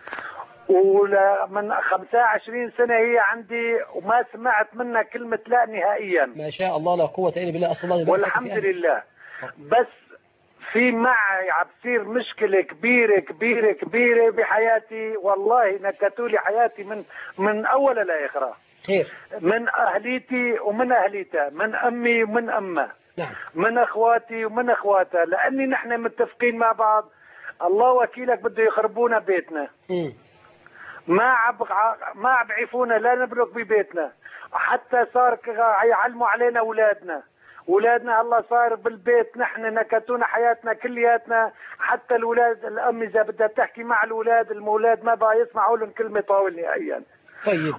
ومن 25 سنة هي عندي وما سمعت منها كلمة لا نهائيا. ما شاء الله لا قوة إلا بالله. أصل الله والحمد لله. بس في معي عبصير مشكلة كبيرة كبيرة كبيرة بحياتي، والله نكتوا لي حياتي من أول لآخرها. خير. من أهليتي ومن أهليتها، من أمي ومن أمها. نعم. من أخواتي ومن أخواتها، لأني نحن متفقين مع بعض. الله وكيلك بده يخربونا بيتنا. ما بعيفونا لا نبرك ببيتنا، حتى صار يعلموا علينا اولادنا الله صار بالبيت نحن نكتونا حياتنا كلياتنا، حتى الاولاد الام اذا بدها تحكي مع الاولاد ما بقى يسمعوا لهم كلمه طاول نهائيا. طيب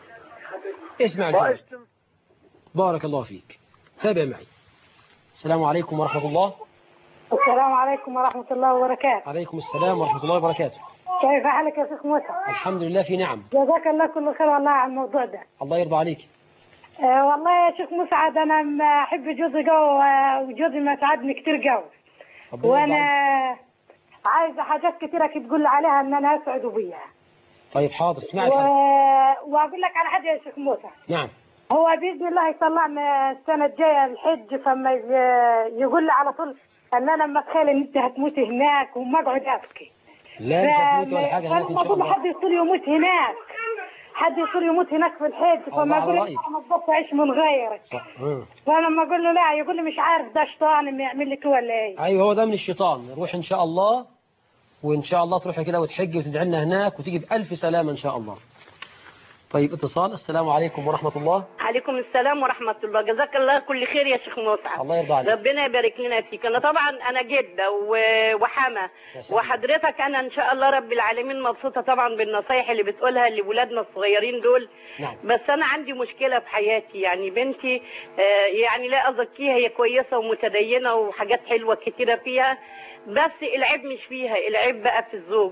اسمع الجواب. بارك الله فيك. تابع معي. السلام عليكم ورحمة الله. السلام عليكم ورحمة الله وبركاته. عليكم السلام ورحمة الله وبركاته. كيف حالك يا شيخ موسى؟ الحمد لله في نعم. جزاك الله كل خير والله على الموضوع ده. الله يرضى عليك. والله يا شيخ مسعد انا احب جوزي قوي وجوزي مساعدني كتير قوي. وانا عايزه حاجات كتيره تقول لي عليها ان انا اسعد بيها. طيب حاضر اسمعي واقول لك على حاجه يا شيخ موسى. نعم. هو باذن الله يطلعنا السنه الجايه الحج، فما يقول لي على طول ان انا متخيل ان انت هتموتي هناك وما اقعد ابكي. لا مش هتموت ولا حاجه هناك ان شاء الله. حد يصير يموت هناك، حد يصير يموت هناك في الحج، فما اقول له ما تقدرش اعيش من غيرك. فلما اقول له لا يقول لي مش عارف ده شيطان يعمل لك ولا ايه. ايوه هو ده من الشيطان. روح ان شاء الله، وان شاء الله تروحي كده وتحجي وتدعي لنا هناك وتيجي بألف سلامه ان شاء الله. طيب اتصال. السلام عليكم ورحمة الله. عليكم السلام ورحمة الله. جزاك الله كل خير يا شيخ مسعد. الله يرضى عليك. ربنا يبارك لنا فيك. أنا طبعا أنا جدة وحامة، وحضرتك أنا إن شاء الله رب العالمين مبسوطة طبعا بالنصايح اللي بتقولها لولادنا الصغيرين دول. نعم. بس أنا عندي مشكلة في حياتي، يعني بنتي يعني لا أزكيها، هي كويسة ومتدينة وحاجات حلوة كتيرة فيها، بس العيب مش فيها، العيب بقى في الزوج.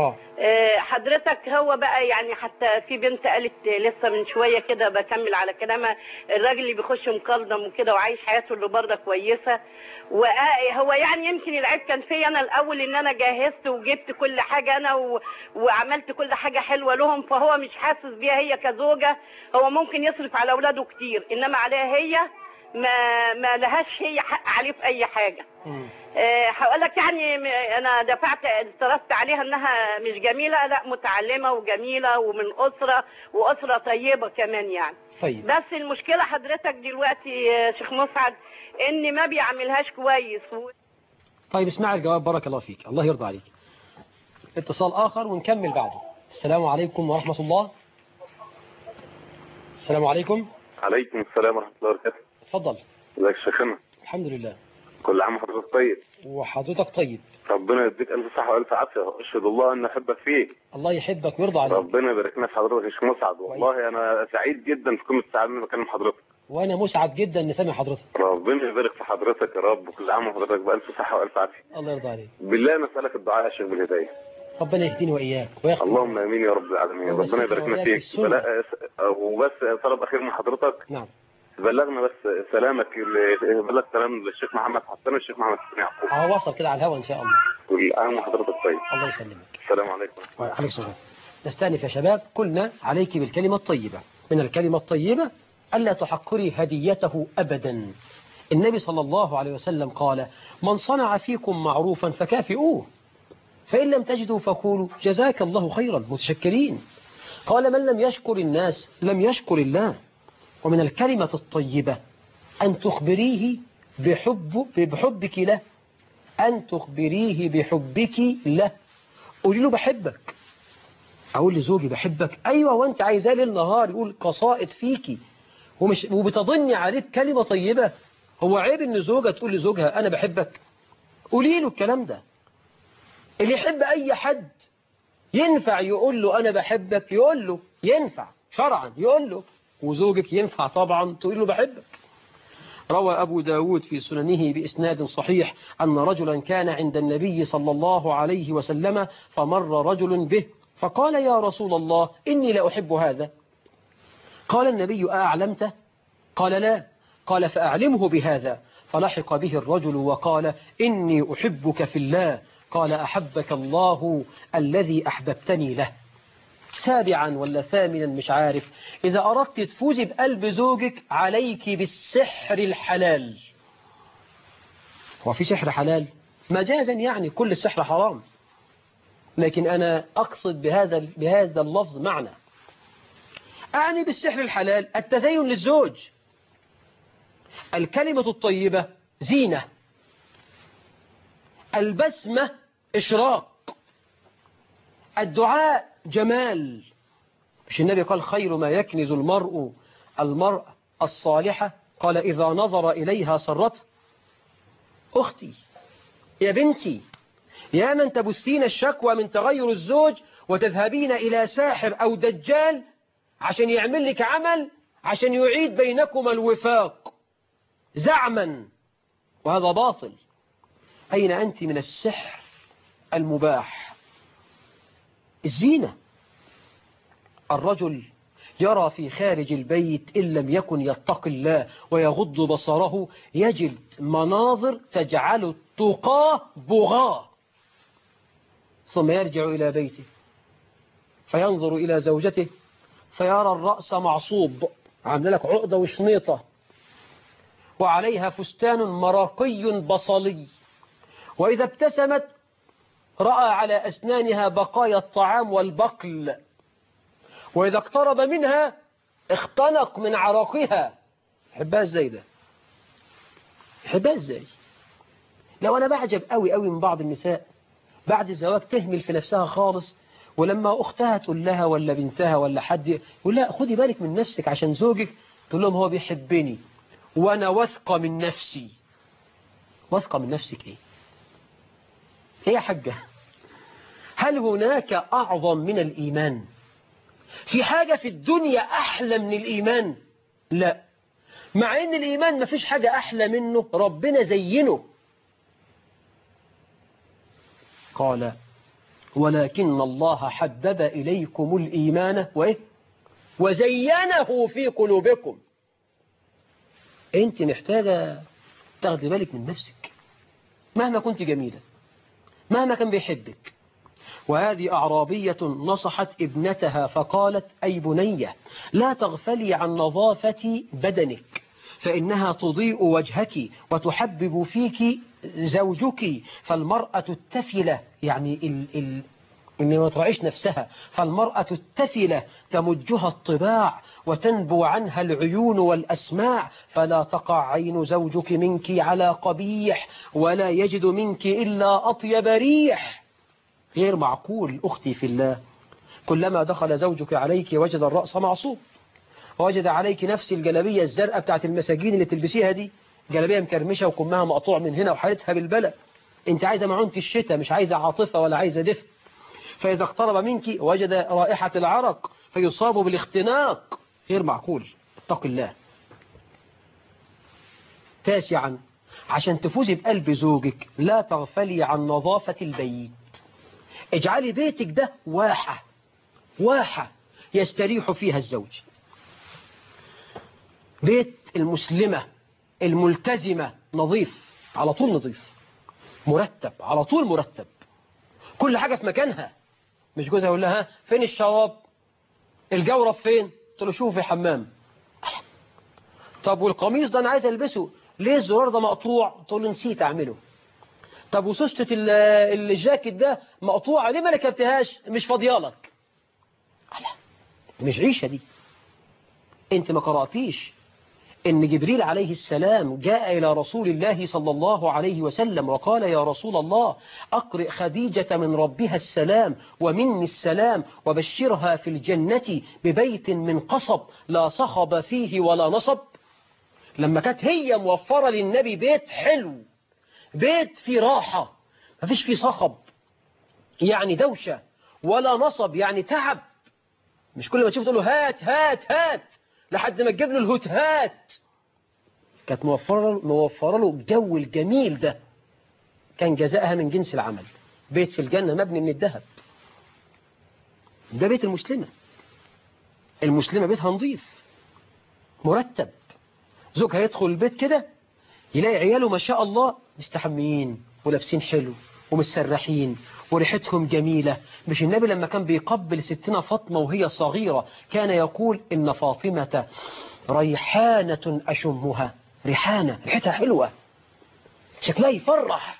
حضرتك هو بقى يعني حتى في بنت قالت لسه من شويه كده بكمل على كلامها، الراجل اللي بيخش مقلدم وكده وعايش حياته اللي بره كويسه، وهو يعني يمكن العيب كان فيا انا الاول ان انا جهزت وجبت كل حاجه انا وعملت كل حاجه حلوه لهم، فهو مش حاسس بيها هي كزوجه. هو ممكن يصرف على اولاده كتير، انما عليها هي ما لهاش هي حق عليه في اي حاجه. هقول لك يعني انا صرفت عليها انها مش جميله، لا متعلمه وجميله ومن اسره طيبه كمان يعني. طيب. بس المشكله حضرتك دلوقتي يا شيخ مسعد ان ما بيعملهاش كويس. طيب اسمع الجواب. بارك الله فيك. الله يرضى عليك. اتصال اخر ونكمل بعده. السلام عليكم ورحمه الله. السلام عليكم. عليكم السلام ورحمه الله وبركاته. اتفضل. ازيك يا شيخنا؟ الحمد لله. كل عام وحضرتك طيب. وحضرتك طيب. ربنا يديك الف صحه والف عافيه، اشهد الله ان احبك فيك. الله يحبك ويرضى عليك. ربنا يبارك لنا في حضرتك يا شيخ مسعد، والله انا سعيد جدا في قمه السعاده اني بكلم حضرتك. وانا مسعد جدا اني سامع حضرتك. ربنا يبارك في حضرتك يا رب، وكل عام وحضرتك بالف صحه والف عافيه. الله يرضى عليك. بالله نسالك الدعاء يا شيخ بالهدايه. ربنا يهديني واياك اللهم امين يا رب العالمين. ربنا يبارك لنا فيك. وبس طلب اخير من حضرتك. نعم. بلغنا بس سلامك بلغ سلام للشيخ محمد حسان والشيخ محمد حسين يعقوب. وصل كده على الهواء ان شاء الله. كل عام وحضرتك طيب. الله يسلمك. السلام عليكم. وعليكم السلام. نستأنف يا شباب. قلنا عليك بالكلمة الطيبة. من الكلمة الطيبة ألا تحقري هديته أبدا. النبي صلى الله عليه وسلم قال: من صنع فيكم معروفا فكافئوه، فإن لم تجدوا فقولوا جزاك الله خيرا، متشكرين. قال: من لم يشكر الناس لم يشكر الله. ومن الكلمة الطيبة أن تخبريه بحبك له، أن تخبريه بحبك له. قولي له بحبك. أقول لزوجي بحبك، أيوة، وأنت عايزاه ليل نهار يقول قصائد فيكي وبتظني عليه بكلمة طيبة. هو عيب إن زوجة تقول لزوجها أنا بحبك؟ قولي له الكلام ده. اللي يحب أي حد ينفع يقول له أنا بحبك، يقول له ينفع شرعا يقول له، وزوجك ينفع طبعا تقول له بحبك. روى أبو داود في سننه بإسناد صحيح أن رجلا كان عند النبي صلى الله عليه وسلم فمر رجل به فقال: يا رسول الله إني لا أحب هذا. قال النبي: أعلمته؟ قال: لا. قال: فأعلمه بهذا. فلحق به الرجل وقال: إني أحبك في الله. قال: أحبك الله الذي أحببتني له. سابعا ولا ثامنا مش عارف، إذا أردت تفوزي بقلب زوجك عليك بالسحر الحلال. هو في سحر حلال؟ مجازا يعني كل السحر حرام، لكن أنا أقصد بهذا اللفظ معنى. أعني بالسحر الحلال التزين للزوج، الكلمة الطيبة زينة، البسمة إشراق، الدعاء جمال. مش النبي قال: خير ما يكنز المرأة الصالحة؟ قال: إذا نظر إليها سرته. أختي، يا بنتي، يا من تبثين الشكوى من تغير الزوج وتذهبين إلى ساحر أو دجال عشان يعمل لك عمل عشان يعيد بينكم الوفاق زعما، وهذا باطل. أين أنت من السحر المباح؟ الزينة. الرجل يرى في خارج البيت إن لم يكن يتقي الله ويغض بصره يجد مناظر تجعل التقاه بغاه، ثم يرجع إلى بيته فينظر إلى زوجته فيرى الرأس معصوب، عامل لك عقدة وشنيطة، وعليها فستان مراقي بصلي، وإذا ابتسمت رأى على أسنانها بقايا الطعام والبقل، وإذا اقترب منها اختنق من عراقها. حبها ازاي ده؟ حبها ازاي؟ لو أنا بعجب قوي قوي من بعض النساء بعد الزواج تهمل في نفسها خالص، ولما أختها تقول لها ولا بنتها ولا حد يقول لا خدي بالك من نفسك عشان زوجك، تقول لهم هو بيحبني وأنا واثقة من نفسي. واثقة من نفسك إيه؟ هي يا حاجة، هل هناك أعظم من الإيمان؟ في حاجة في الدنيا أحلى من الإيمان؟ لا، مع أن الإيمان ما فيش حاجة أحلى منه، ربنا زينه. قال: ولكن الله حبب إليكم الإيمان وزينه في قلوبكم. أنت محتاجة تاخدي بالك من نفسك مهما كنت جميلة، مهما كان بيحبك. وهذه أعرابية نصحت ابنتها فقالت: أي بنية، لا تغفلي عن نظافة بدنك فإنها تضيء وجهك وتحبب فيك زوجك. فالمرأة التفلة، يعني إن ما ترعيش نفسها، فالمرأة التفلة تمجها الطباع وتنبو عنها العيون والأسماع، فلا تقع عين زوجك منك على قبيح ولا يجد منك إلا أطيب ريح. غير معقول أختي في الله، كلما دخل زوجك عليك وجد الرأس معصوب، وجد عليك نفس الجلابية الزرقاء بتاعت المساجين اللي تلبسيها دي، جلابية مكرمشة وكمها مقطوع من هنا وحالتها بالبلد. انت عايزة معونة الشتاء، مش عايزة عاطفة ولا عايزة دفء. فإذا اقترب منك وجد رائحة العرق فيصاب بالاختناق. غير معقول. اتق الله. تاسعا، عشان تفوزي بقلب زوجك لا تغفلي عن نظافة البيت. اجعلي بيتك ده واحة يستريح فيها الزوج. بيت المسلمة الملتزمة نظيف، على طول نظيف، مرتب، على طول مرتب، كل حاجة في مكانها. مش جوزها يقول لها فين الشراب، الجورب فين، قلت له شوف في حمام. طب والقميص ده انا عايز البسه، ليه الزرار ده مقطوع، قلت له نسيت اعمله. طب وسوستة الجاكيت ده مقطوعة، ليه ما ركبتهاش، مش فاضيالك. مش عيشة دي. انت ما قرأتيش ان جبريل عليه السلام جاء الى رسول الله صلى الله عليه وسلم وقال يا رسول الله اقرئ خديجة من ربها السلام ومني السلام وبشرها في الجنة ببيت من قصب لا صخب فيه ولا نصب. لما كانت هي موفرة للنبي بيت حلو، بيت فيه راحة، ما فيش فيه صخب يعني دوشة، ولا نصب يعني تعب. مش كل ما تشوف تقول له هات هات هات لحد ما تجيب له الهوت هات. كانت موفرة له الجو الجميل ده، كان جزاءها من جنس العمل. بيت في الجنة مبني من الذهب. ده بيت المسلمة. المسلمة بيتها نظيف مرتب. زوجها يدخل البيت كده يلاقي عياله ما شاء الله مستحمين ولابسين حلو ومتسرحين وريحتهم جميلة. مش النبي لما كان بيقبل ستنا فاطمة وهي صغيرة كان يقول إن فاطمة ريحانة أشمها، ريحانة ريحتها حلوة شكلها يفرح.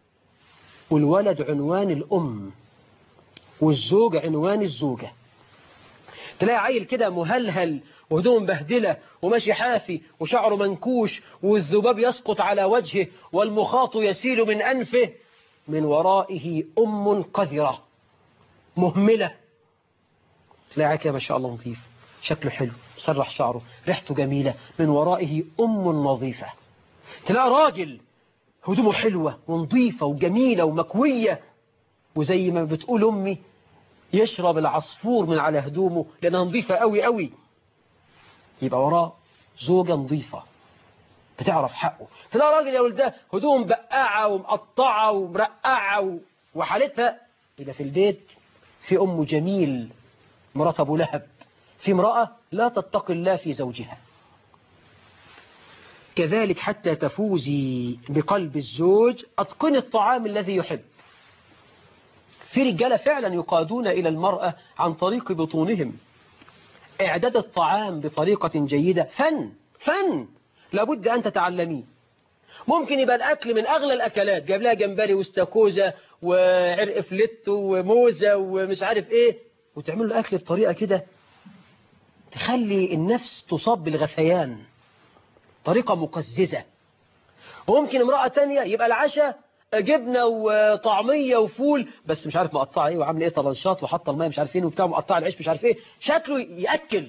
والولد عنوان الأم والزوج عنوان الزوجة. تلاقي عيل كده مهلهل وهدوم مبهدلة وماشي حافي وشعره منكوش والذباب يسقط على وجهه والمخاط يسيل من أنفه، من ورائه أم قذرة مهملة. تلاقي كده ما شاء الله نظيف، شكله حلو، سرح شعره، ريحته جميلة، من ورائه أم نظيفة. تلاقي راجل هدومه حلوة ونظيفة وجميلة ومكوية، وزي ما بتقول أمي يشرب العصفور من على هدومه لأنها نظيفة قوي قوي. يبقى وراه زوجة نظيفة بتعرف حقه. تلاقي راجل يا ولده هدوم بقاعة ومقطعة ومرقعة وحالتها. يبقى في البيت في أم جميل مرات أبو لهب، في امرأة لا تتقي الله في زوجها. كذلك حتى تفوزي بقلب الزوج أتقن الطعام الذي يحب. في رجالة فعلا يقادون إلى المرأة عن طريق بطونهم. إعداد الطعام بطريقة جيدة فن لابد أن تتعلميه. ممكن يبقى الأكل من أغلى الأكلات، جاب لها جمبري واستاكوزا وعرق فليتو وموزة ومش عارف إيه، وتعمل له أكل بطريقة كده تخلي النفس تصاب بالغثيان، طريقة مقززة. وممكن امرأة تانية يبقى العشاء جبنة وطعمية وفول بس مش عارف مقطعة ايه وعامل ايه طلنشات وحط الماء مش عارف فين وبتاع مقطع العيش مش عارف ايه، شكله يأكل.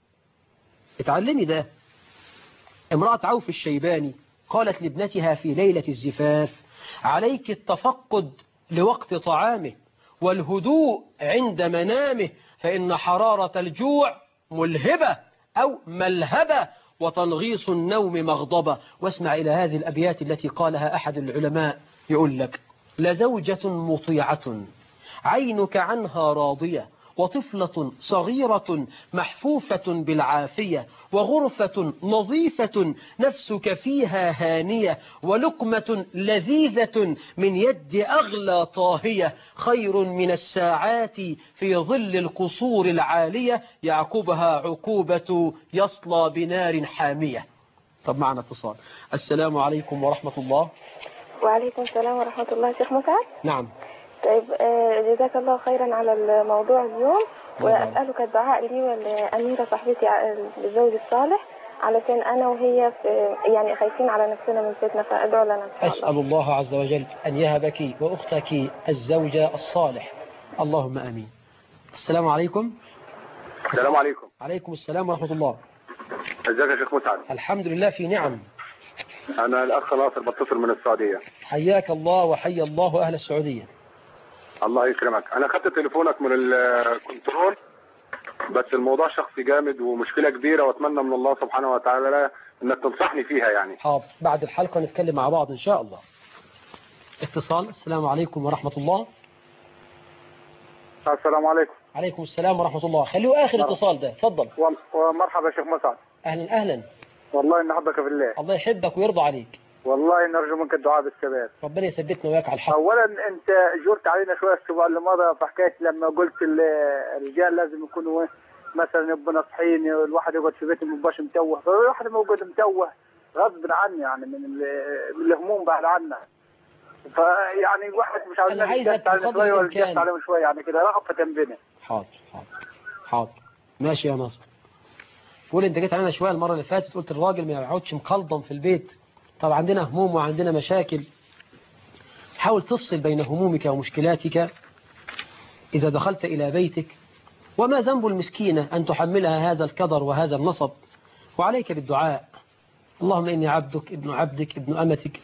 اتعلمي ده. امرأة عوف الشيباني قالت لابنتها في ليلة الزفاف عليك التفقد لوقت طعامه والهدوء عند منامه فإن حرارة الجوع ملهبة أو ملهبة وتنغيص النوم مغضبة. واسمع إلى هذه الأبيات التي قالها أحد العلماء يقول لك: لزوجة مطيعة عينك عنها راضية وطفلة صغيرة محفوفة بالعافية وغرفة نظيفة نفسك فيها هانية ولقمة لذيذة من يد أغلى طاهية خير من الساعات في ظل القصور العالية يعقبها عقوبة يصلى بنار حامية. طب معنا اتصال. السلام عليكم ورحمة الله. وعليكم السلام ورحمة الله. شيخ مسعد. نعم. طيب جزاك الله خيرا على الموضوع اليوم، وأسألك الدعاء لي ولأميرة صاحبتي للزوج الصالح علشان أنا وهي يعني خايفين على نفسنا من فتنة، فأدعو لنا إن شاء الله. أسأل الله عز وجل أن يهبك وأختك الزوجة الصالح، اللهم آمين. السلام عليكم. السلام عليكم. عليكم السلام ورحمة الله. ازيك يا شيخ مسعد؟ الحمد لله في نعم. أنا الأخ ناصر بتصل من السعودية. حياك الله وحيا الله أهل السعودية. الله يكرمك. أنا خدت تليفونك من الكنترول بس الموضوع شخصي جامد ومشكلة كبيرة وأتمنى من الله سبحانه وتعالى إنك تنصحني فيها يعني. حاضر، بعد الحلقة نتكلم مع بعض إن شاء الله. اتصال. السلام عليكم ورحمة الله. السلام عليكم. عليكم السلام ورحمة الله. خليه آخر اتصال ده، تفضل. ومرحبا شيخ مسعد. أهلا أهلا. والله إن أحبك في الله. الله يحبك ويرضى عليك. والله نرجو منك الدعاء بالثبات. ربنا يثبتنا وياك على الحق. أولا أنت جرت علينا شوية الأسبوع اللي مضى في حكاية لما قلت الرجال لازم يكونوا مثلا يبقوا ناصحين، الواحد يقعد في بيته ما يبقاش متوه، فالواحد موجود متوه غصب عني يعني من الهموم بعد عنا. فيعني الواحد مش عاوزين نجلس علينا شوية ولا نجلس عليهم شوية يعني كده رأفة بنا. حاضر ماشي يا ناصر. قول انت جيت علينا شوية المرة اللي فاتت قلت الراجل ما يقعدش مكلضم في البيت. طب عندنا هموم وعندنا مشاكل. حاول تفصل بين همومك ومشكلاتك إذا دخلت إلى بيتك. وما ذنب المسكينة أن تحملها هذا الكدر وهذا النصب. وعليك بالدعاء. اللهم إني عبدك ابن عبدك ابن أمتك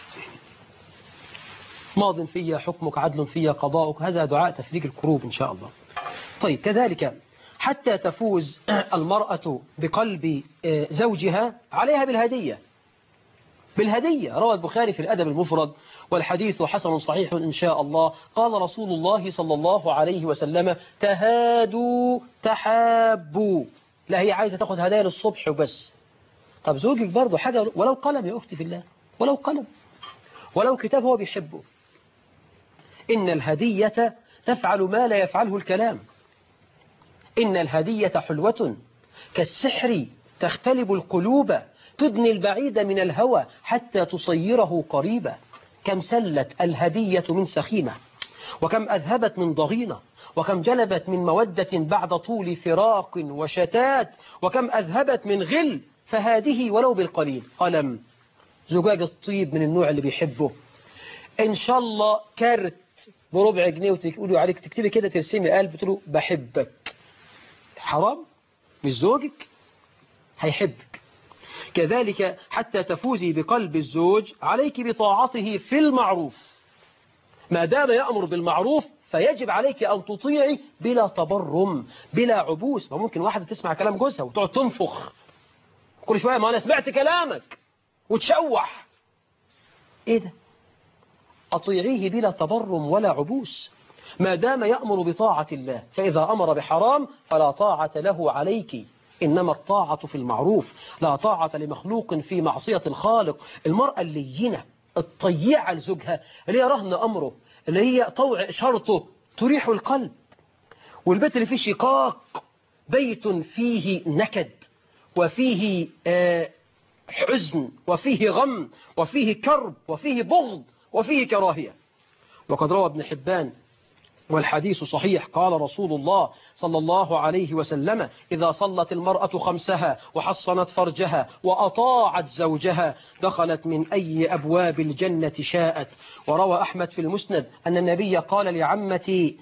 ماض في حكمك عدل في قضاؤك. هذا دعاء تفريج الكروب إن شاء الله. طيب كذلك حتى تفوز المرأة بقلب زوجها عليها بالهدية. روى البخاري في الأدب المفرد والحديث حسن صحيح إن شاء الله. قال رسول الله صلى الله عليه وسلم تهادوا تحابوا. لا هي عايزة تاخد هدايا للصبح وبس. طب زوجك برضو حاجة ولو قلم يا أختي في الله، ولو قلم ولو كتاب هو بيحبه. إن الهدية تفعل ما لا يفعله الكلام. إن الهدية حلوة كالسحر تختلب القلوب تدني البعيد من الهوى حتى تصيره قريبا. كم سلت الهدية من سخيمة وكم أذهبت من ضغينة وكم جلبت من مودة بعد طول فراق وشتات وكم أذهبت من غل. فهذه ولو بالقليل قلم زجاج الطيب من النوع اللي بيحبه. إن شاء الله كارت بربع جنيه وتقولوا عليك تكتبي كده ترسمي قلب تقولوا بحبك. حرام؟ مش زوجك هيحبك. كذلك حتى تفوزي بقلب الزوج عليك بطاعته في المعروف. ما دام يأمر بالمعروف فيجب عليك أن تطيعي بلا تبرم بلا عبوس. وممكن واحدة تسمع كلام جوزها وتقعد تنفخ كل شوية ما أنا سمعت كلامك وتشوح. إيه ده؟ أطيعيه بلا تبرم ولا عبوس ما دام يأمر بطاعة الله. فإذا أمر بحرام فلا طاعة له عليك. إنما الطاعة في المعروف. لا طاعة لمخلوق في معصية الخالق. المرأة اللينة الطيعة لزوجها اللي هي رهن أمره اللي هي طوع شرطه تريح القلب. والبيت اللي فيه شقاق بيت فيه نكد وفيه حزن وفيه غم وفيه كرب وفيه بغض وفيه كراهية. وقد روى ابن حبان والحديث صحيح قال رسول الله صلى الله عليه وسلم إذا صلت المرأة خمسها وحصنت فرجها وأطاعت زوجها دخلت من أي أبواب الجنة شاءت. وروى أحمد في المسند أن النبي قال لعمتي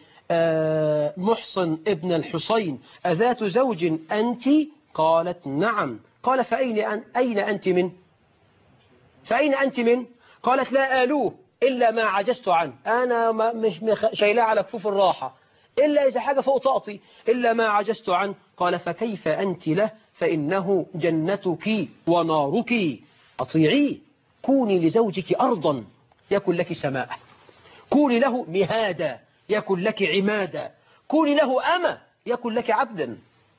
محصن ابن الحصين أذات زوج أنت؟ قالت نعم. قال أين أنت من؟ فأين أنت من؟ قالت لا آلوه إلا ما عجزت عنه. أنا مش شايلاه على كفوف الراحة إلا إذا حاجة فوق طاقتي إلا ما عجزت عنه. قال فكيف أنت له؟ فإنه جنتك ونارك. أطيعيه. كوني لزوجك أرضا يكن لك سماء. كوني له مهادا يكن لك عمادا. كوني له أمة يكن لك عبدا.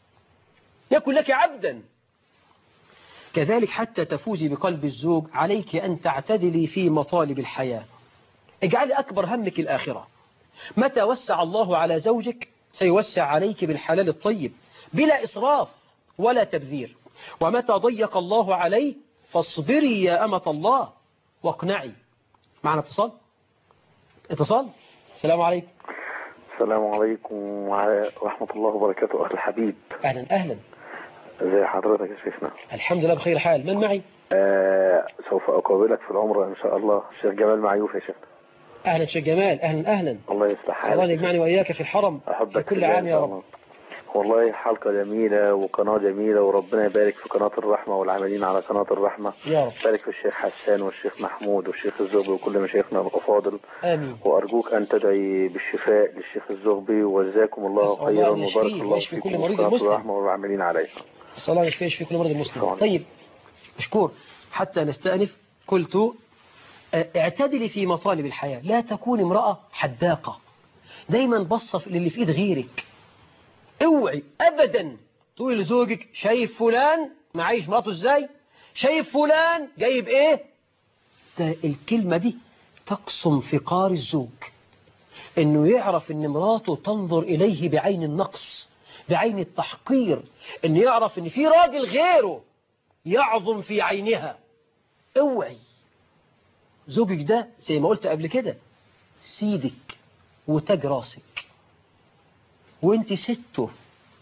كذلك حتى تفوزي بقلب الزوج عليك أن تعتدلي في مطالب الحياة. اجعلي أكبر همك الآخرة. متى وسع الله على زوجك سيوسع عليك بالحلال الطيب بلا إسراف ولا تبذير. ومتى ضيق الله عليه فاصبري يا أمة الله واقنعي. معنا اتصال. السلام عليكم. السلام عليكم ورحمة الله وبركاته. أخي الحبيب أهلا. ازي حضرتك يا شيخنا؟ الحمد لله بخير حال. من معي؟ سوف أقابلك في العمرة إن شاء الله. الشيخ جمال معيوف يا شيخنا. أهلا شيخ جمال. أهلا. الله يصلح حالك. الله يجمعني وإياك في الحرم أحبك في كل عام يا رب. والله حلقة جميلة وقناة جميلة وربنا يبارك في قناة الرحمة والعاملين على قناة الرحمة. يا رب. بارك في الشيخ حسان والشيخ محمود والشيخ الزغبي وكل مشايخنا الأفاضل. آمين. وأرجوك أن تدعي بالشفاء للشيخ الزغبي وجزاكم الله خيرا وبارك الله فيكم وقناة الرحمة والعاملين عليها. صلى الله عليه في كل مرض المسلم. طيب مشكور. حتى نستأنف قلت اعتدلي في مطالب الحياة. لا تكون امرأة حداقة دايما بصف للي في ايد غيرك. اوعي ابدا تقول لزوجك شايف فلان معيش مراته ازاي، شايف فلان جايب ايه؟ ده الكلمة دي تقسم فقار الزوج، انه يعرف ان مراته تنظر اليه بعين النقص، بعين التحقير، انه يعرف ان في راجل غيره يعظم في عينها. اوعي زوجك ده زي ما قلت قبل كده سيدك وتاج راسك، وانت سته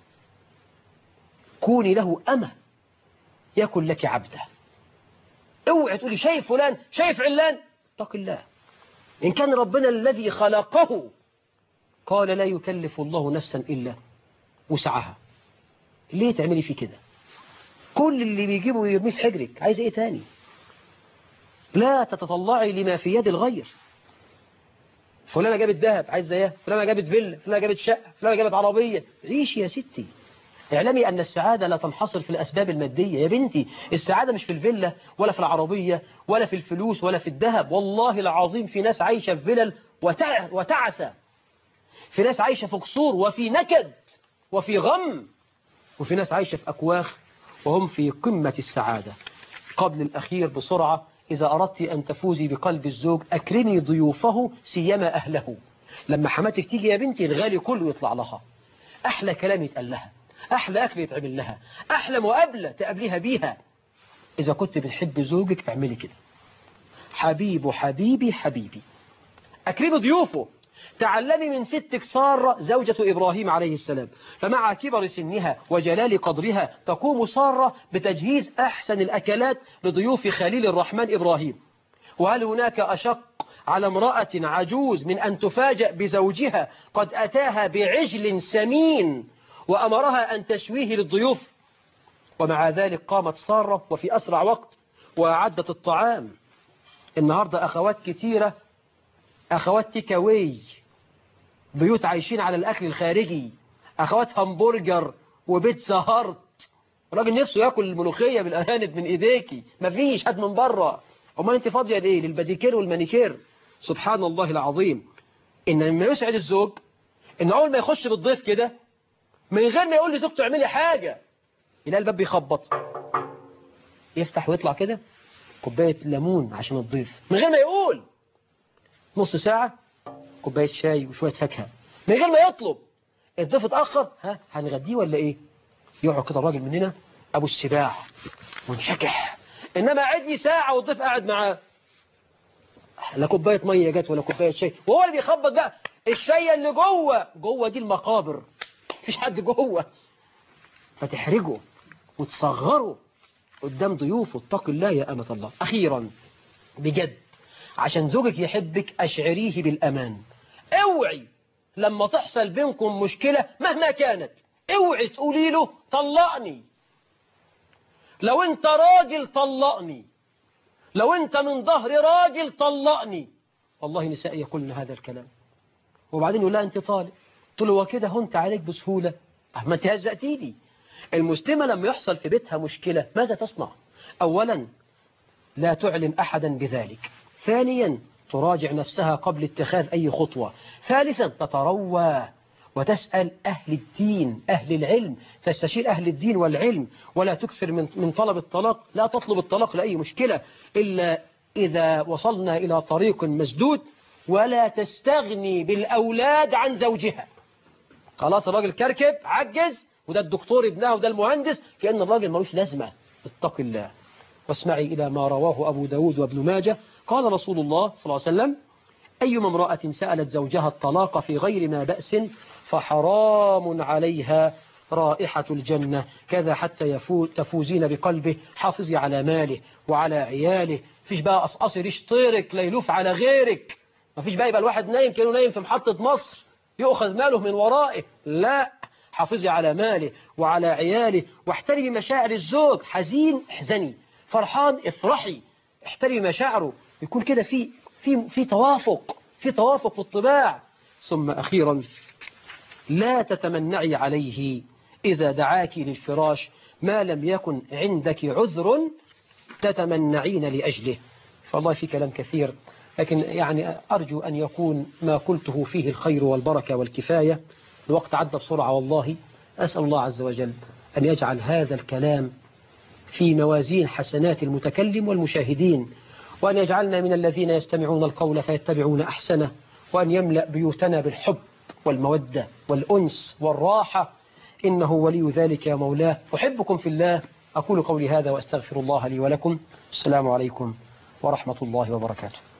كوني له أمة يكن لك عبده. اوعي تقولي شايف فلان شايف علان، اتق الله. إن كان ربنا الذي خلقه قال لا يكلف الله نفسا إلا وسعها، ليه تعملي فيه كده؟ كل اللي بيجيبه يرميه في حجرك، عايز ايه تاني؟ لا تتطلعي لما في يد الغير. فلانة جابت ذهب عايز زيها، فلانة جابت فيلا، فلانة جابت شقة، فلانة جابت عربية. عيشي يا ستي، اعلمي أن السعادة لا تنحصر في الأسباب المادية يا بنتي. السعادة مش في الفيلا ولا في العربية ولا في الفلوس ولا في الذهب. والله العظيم في ناس عايشة في فيلل وتعسة، في ناس عايشة في قصور وفي نكد وفي غم، وفي ناس عايشة في أكواخ وهم في قمة السعادة. قبل الأخير بسرعة، إذا أردت أن تفوزي بقلب الزوج أكرمي ضيوفه سيما أهله. لما حماتك تيجي يا بنتي الغالي كله يطلع لها، أحلى كلام يتقال لها، أحلى أكل يتعمل لها، أحلى مقابلة تقابليها بيها. إذا كنت بتحب زوجك اعملي كده. حبيبه حبيبي حبيبي، أكرمي ضيوفه. تعلمي من ستك سارة زوجة إبراهيم عليه السلام، فمع كبر سنها وجلال قدرها تقوم سارة بتجهيز أحسن الأكلات لضيوف خليل الرحمن إبراهيم. وهل هناك أشق على امرأة عجوز من أن تفاجأ بزوجها قد أتاها بعجل سمين وأمرها أن تشويه للضيوف؟ ومع ذلك قامت سارة وفي أسرع وقت وأعدت الطعام. النهاردة أخوات كتيرة، أخوات تيكاوي، بيوت عايشين على الأكل الخارجي، أخوات همبرجر وبيتزا هارت. الراجل نفسه ياكل الملوخية بالأرانب من إيديكي، مفيش حد من بره. أمال أنت فاضية لإيه؟ للباديكير والمانيكير. سبحان الله العظيم. إن لما يسعد الزوج إن أول ما يخش بالضيف كده من غير ما يقول لزوجته اعملي حاجة، يلاقي الباب بيخبط، يفتح ويطلع كده كوباية ليمون عشان الضيف من غير ما يقول. نص ساعة كوباية شاي وشوية فاكهة من غير ما يطلب. الضيف اتأخر، ها هنغديه ولا ايه؟ يقعد كده الراجل مننا ابو السباح ونشكح. انما قعد لي ساعة والضيف قاعد معاه، لا كوباية مية جت ولا كوباية شاي، وهو اللي بيخبط بقى. الشاي اللي جوه دي المقابر، مفيش حد جوه، فتحرجه وتصغره قدام ضيوفه. اتق الله يا أمة الله. أخيرا بجد عشان زوجك يحبك أشعريه بالأمان. اوعي لما تحصل بينكم مشكلة مهما كانت اوعي تقولي له طلقني. لو انت راجل طلقني، لو انت من ظهر راجل طلقني. والله نساء يقولن هذا الكلام وبعدين يقول لا انت طالق. قلت له وكده هنت عليك بسهولة؟ ما انت هزقتيني. المسلمة لما يحصل في بيتها مشكلة ماذا تصنع؟ أولا لا تعلم أحدا بذلك. ثانيا تراجع نفسها قبل اتخاذ أي خطوة. ثالثا تتروى وتسأل أهل الدين أهل العلم، تستشير أهل الدين والعلم، ولا تكثر من طلب الطلاق. لا تطلب الطلاق لأي مشكلة إلا إذا وصلنا إلى طريق مسدود. ولا تستغني بالأولاد عن زوجها. خلاص الراجل كركب عجز وده الدكتور ابنها وده المهندس، كأن الراجل ملوش لازمة. اتق الله. واسمعي إلى ما رواه أبو داود وابن ماجه. قال رسول الله صلى الله عليه وسلم أيما امرأة سألت زوجها الطلاق في غير ما بأس فحرام عليها رائحة الجنة. كذا حتى تفوزين بقلبه. حافظي على ماله وعلى عياله. فيش بقى أصقصي ريش طيرك لا يلوف على غيرك. ما فيش بقى يبقى الواحد نايم كانوا نايم في محطة مصر يؤخذ ماله من ورائه. لا، حافظي على ماله وعلى عياله واحترمي مشاعر الزوج. حزين احزني، فرحان افرحي، احترمي مشاعره. يكون كده في توافق، في الطباع. ثم أخيرا لا تتمنعي عليه إذا دعاك للفراش ما لم يكن عندك عذر تتمنعين لأجله. فالله في كلام كثير، لكن يعني أرجو أن يكون ما قلته فيه الخير والبركة والكفاية. الوقت عدى بسرعة والله. أسأل الله عز وجل أن يجعل هذا الكلام في موازين حسنات المتكلم والمشاهدين، وأن يجعلنا من الذين يستمعون القول فيتبعون أحسنه، وأن يملأ بيوتنا بالحب والمودة والأنس والراحة، إنه ولي ذلك يا مولاه. أحبكم في الله، أقول قولي هذا وأستغفر الله لي ولكم. السلام عليكم ورحمة الله وبركاته.